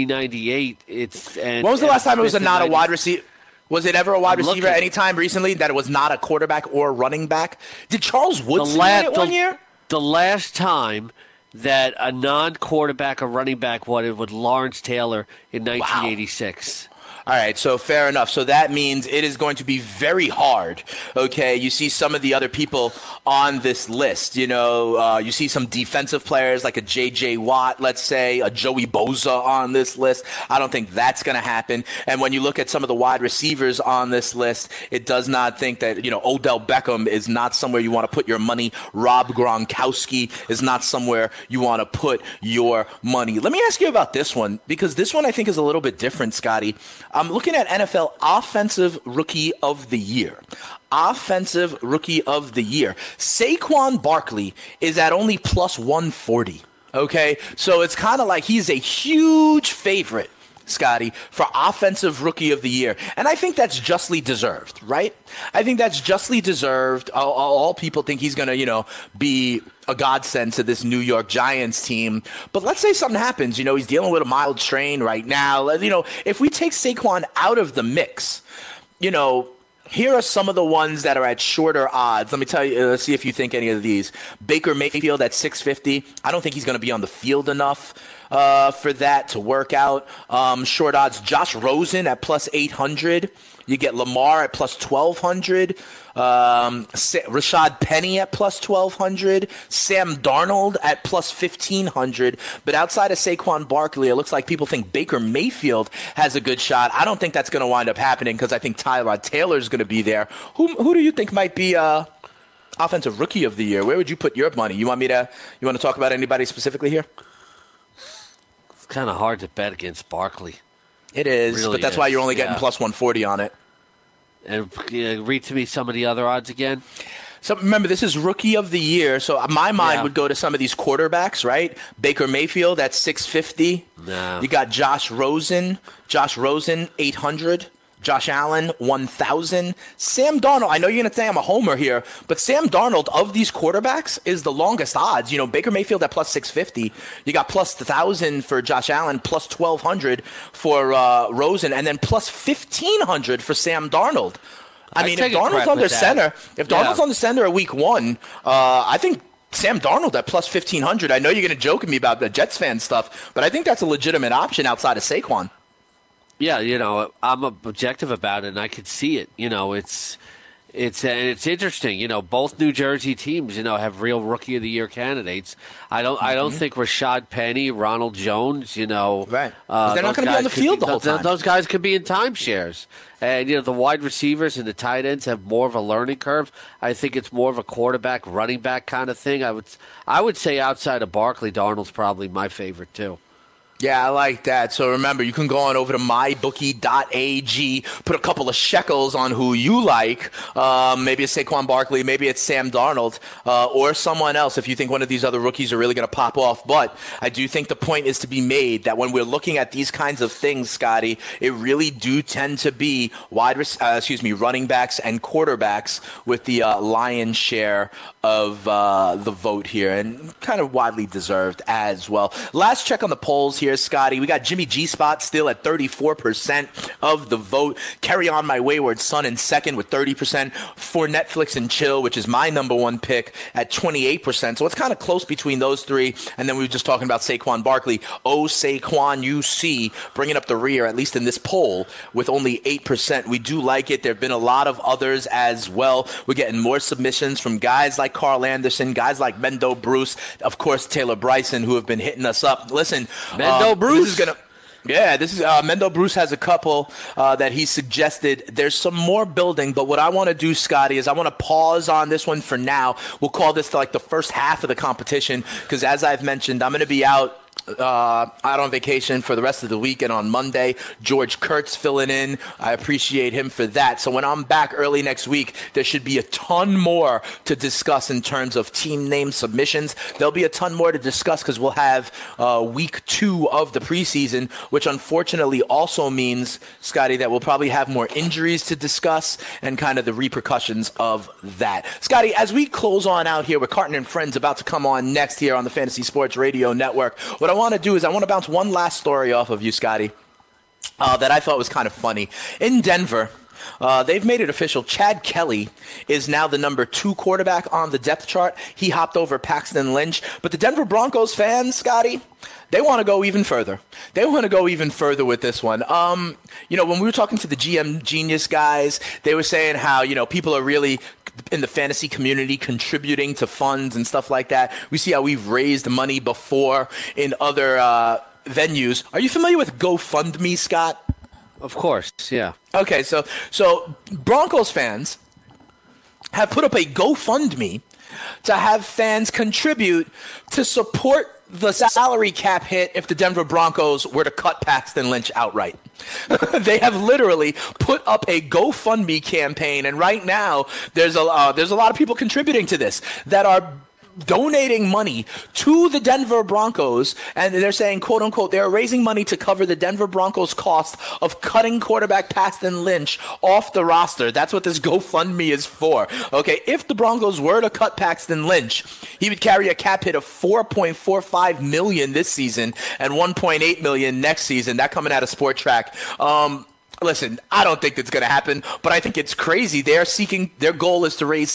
1998. When was the last time it was not a wide receiver? Was it ever a wide receiver any time recently that it was not a quarterback or running back? Did Charles Woodson win it one year? The last time that a non-quarterback or running back won it with Lawrence Taylor in 1986. All right, so fair enough. So that means it is going to be very hard, okay? You see some of the other people on this list. You know, you see some defensive players like a J.J. Watt, let's say, a Joey Bosa on this list. I don't think that's going to happen. And when you look at some of the wide receivers on this list, it does not think that, you know, Odell Beckham is not somewhere you want to put your money. Rob Gronkowski is not somewhere you want to put your money. Let me ask you about this one, because this one I think is a little bit different, Scotty. I'm looking at NFL Offensive Rookie of the Year. Offensive Rookie of the Year. Saquon Barkley is at only plus 140. Okay? So it's kind of like he's a huge favorite, Scotty, for Offensive Rookie of the Year. And I think that's justly deserved, right? I think that's justly deserved. All people think he's going to, you know, be a godsend to this New York Giants team. But let's say something happens. You know, he's dealing with a mild strain right now. You know, if we take Saquon out of the mix, you know, here are some of the ones that are at shorter odds. Let me tell you, let's see if you think any of these. Baker Mayfield at 650. I don't think he's going to be on the field enough for that to work out. Short odds, Josh Rosen at plus 800. You get Lamar at plus 1,200. Rashad Penny at plus 1,200. Sam Darnold at plus 1,500. But outside of Saquon Barkley, it looks like people think Baker Mayfield has a good shot. I don't think that's going to wind up happening because I think Tyrod Taylor is going to be there. Who do you think might be Offensive Rookie of the Year? Where would you put your money? You want to talk about anybody specifically here? It's kind of hard to bet against Barkley. It is, really, but that's why you're only getting plus 140 on it. And read to me some of the other odds again. So remember, this is Rookie of the Year, so my mind would go to some of these quarterbacks, right? Baker Mayfield at 650. No. You got Josh Rosen, 800. Josh Allen, 1,000. Sam Darnold, I know you're going to say I'm a homer here, but Sam Darnold, of these quarterbacks, is the longest odds. You know, Baker Mayfield at plus 650. You got plus 1,000 for Josh Allen, plus 1,200 for Rosen, and then plus 1,500 for Sam Darnold. I mean, if Darnold's under center, on the center at week 1, I think Sam Darnold at plus 1,500. I know you're going to joke at me about the Jets fan stuff, but I think that's a legitimate option outside of Saquon. Yeah, you know, I'm objective about it, and I could see it. You know, it's interesting. You know, both New Jersey teams, you know, have real Rookie of the Year candidates. I don't think Rashad Penny, Ronald Jones, you know, right? They're not going to be on the field the whole time. Those guys could be in timeshares, and you know, the wide receivers and the tight ends have more of a learning curve. I think it's more of a quarterback, running back kind of thing. I would say outside of Barkley, Darnold's probably my favorite too. Yeah, I like that. So remember, you can go on over to mybookie.ag, put a couple of shekels on who you like. Maybe it's Saquon Barkley, maybe it's Sam Darnold, or someone else if you think one of these other rookies are really going to pop off. But I do think the point is to be made that when we're looking at these kinds of things, Scotty, it really do tend to be running backs and quarterbacks with the lion's share of the vote here, and kind of widely deserved as well. Last check on the polls here, Scotty. We got Jimmy G-Spot still at 34% of the vote. Carry On My Wayward Son in second with 30%. For Netflix and Chill, which is my number one pick, at 28%. So it's kind of close between those three. And then we were just talking about Saquon Barkley. Oh, Saquon, you see, bringing up the rear, at least in this poll, with only 8%. We do like it. There have been a lot of others as well. We're getting more submissions from guys like Carl Anderson, guys like Mendo Bruce, of course, Taylor Bryson, who have been hitting us up. Listen, Mendo Bruce is gonna. Yeah, this is Mendo Bruce has a couple that he suggested. There's some more building, but what I want to do, Scotty, is I want to pause on this one for now. We'll call this like the first half of the competition because, as I've mentioned, I'm going to be out on vacation for the rest of the week, and on Monday, George Kurtz filling in. I appreciate him for that. So when I'm back early next week, there should be a ton more to discuss in terms of team name submissions. There'll be a ton more to discuss because we'll have week 2 of the preseason, which unfortunately also means, Scotty, that we'll probably have more injuries to discuss and kind of the repercussions of that. Scotty, as we close on out here with Carton and Friends about to come on next here on the Fantasy Sports Radio Network, what I want to do is I want to bounce one last story off of you, Scotty, that I thought was kind of funny. In Denver, they've made it official. Chad Kelly is now the number 2 quarterback on the depth chart. He hopped over Paxton Lynch. But the Denver Broncos fans, Scotty, they want to go even further. They want to go even further with this one. When we were talking to the GM Genius guys, they were saying how, people are really in the fantasy community contributing to funds and stuff like that. We see how we've raised money before in other venues. Are you familiar with GoFundMe, Scott? Of course, yeah. Okay, so Broncos fans have put up a GoFundMe to have fans contribute to support the salary cap hit if the Denver Broncos were to cut Paxton Lynch outright. They have literally put up a GoFundMe campaign, and right now there's a lot of people contributing to this that are donating money to the Denver Broncos, and they're saying, quote unquote, they're raising money to cover the Denver Broncos cost of cutting quarterback Paxton Lynch off the roster. That's what this GoFundMe is for. Okay, if the Broncos were to cut Paxton Lynch, he would carry a cap hit of $4.45 million this season and $1.8 million next season. That coming out of Sport Track. Listen, I don't think that's going to happen, but I think it's crazy. Their goal is to raise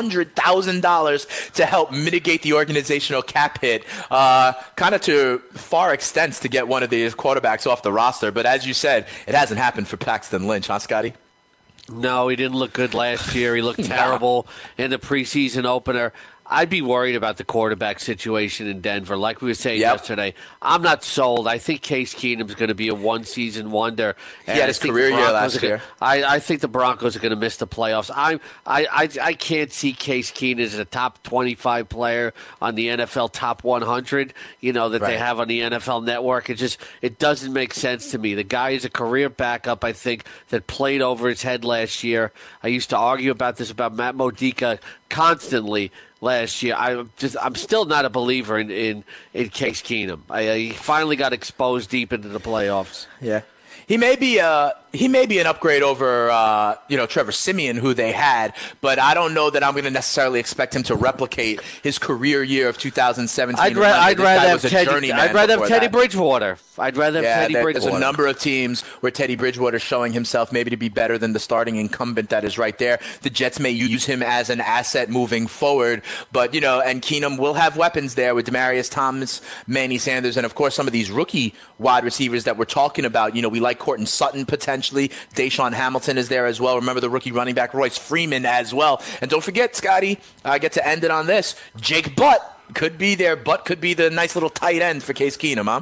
$600,000 to help mitigate the organizational cap hit, kind of to far extents to get one of these quarterbacks off the roster. But as you said, it hasn't happened for Paxton Lynch, huh, Scotty? No, he didn't look good last year. He looked terrible in the preseason opener. I'd be worried about the quarterback situation in Denver. Like we were saying yesterday, I'm not sold. I think Case Keenum's going to be a one-season wonder. He had his career year last year. I think the Broncos are going to miss the playoffs. I can't see Case Keenum as a top 25 player on the NFL top 100, they have on the NFL Network. It doesn't make sense to me. The guy is a career backup, I think, that played over his head last year. I used to argue about this about Matt Modica constantly last year. I'm still not a believer in Case Keenum. He finally got exposed deep into the playoffs. Yeah. He may be an upgrade over Trevor Siemian, who they had, but I don't know that I'm going to necessarily expect him to replicate his career year of 2017. I'd rather have Teddy Bridgewater. There's a number of teams where Teddy Bridgewater showing himself maybe to be better than the starting incumbent that is right there. The Jets may use him as an asset moving forward, but and Keenum will have weapons there with Demaryius Thomas, Manny Sanders, and of course some of these rookie wide receivers that we're talking about. We like Courtland Sutton potentially. Deshaun Hamilton is there as well. Remember the rookie running back Royce Freeman as well. And don't forget, Scotty, I get to end it on this. Jake Butt could be there. Butt could be the nice little tight end for Case Keenum, huh?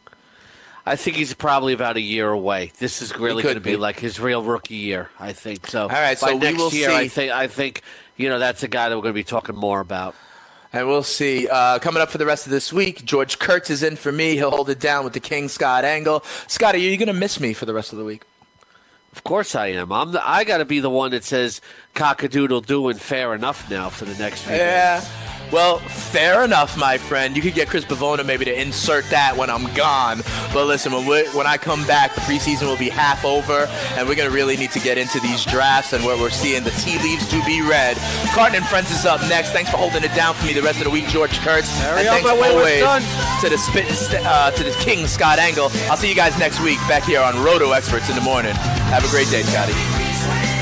I think he's probably about a year away. This is really going to be like his real rookie year, I think. So, all right, so next we will year, see. I think that's a guy that we're going to be talking more about. And we'll see. Coming up for the rest of this week, George Kurtz is in for me. He'll hold it down with the King, Scott Engel. Scott, are you going to miss me for the rest of the week? Of course I am. I got to be the one that says cock-a-doodle-doo and fair enough now for the next few days. Well, fair enough, my friend. You could get Chris Pavona maybe to insert that when I'm gone. But listen, when I come back, the preseason will be half over, and we're going to really need to get into these drafts and where we're seeing the tea leaves to be read. Carton and Friends is up next. Thanks for holding it down for me the rest of the week, George Kurtz. And thanks always to the King, Scott Engel. I'll see you guys next week back here on Roto Experts in the morning. Have a great day, Scotty.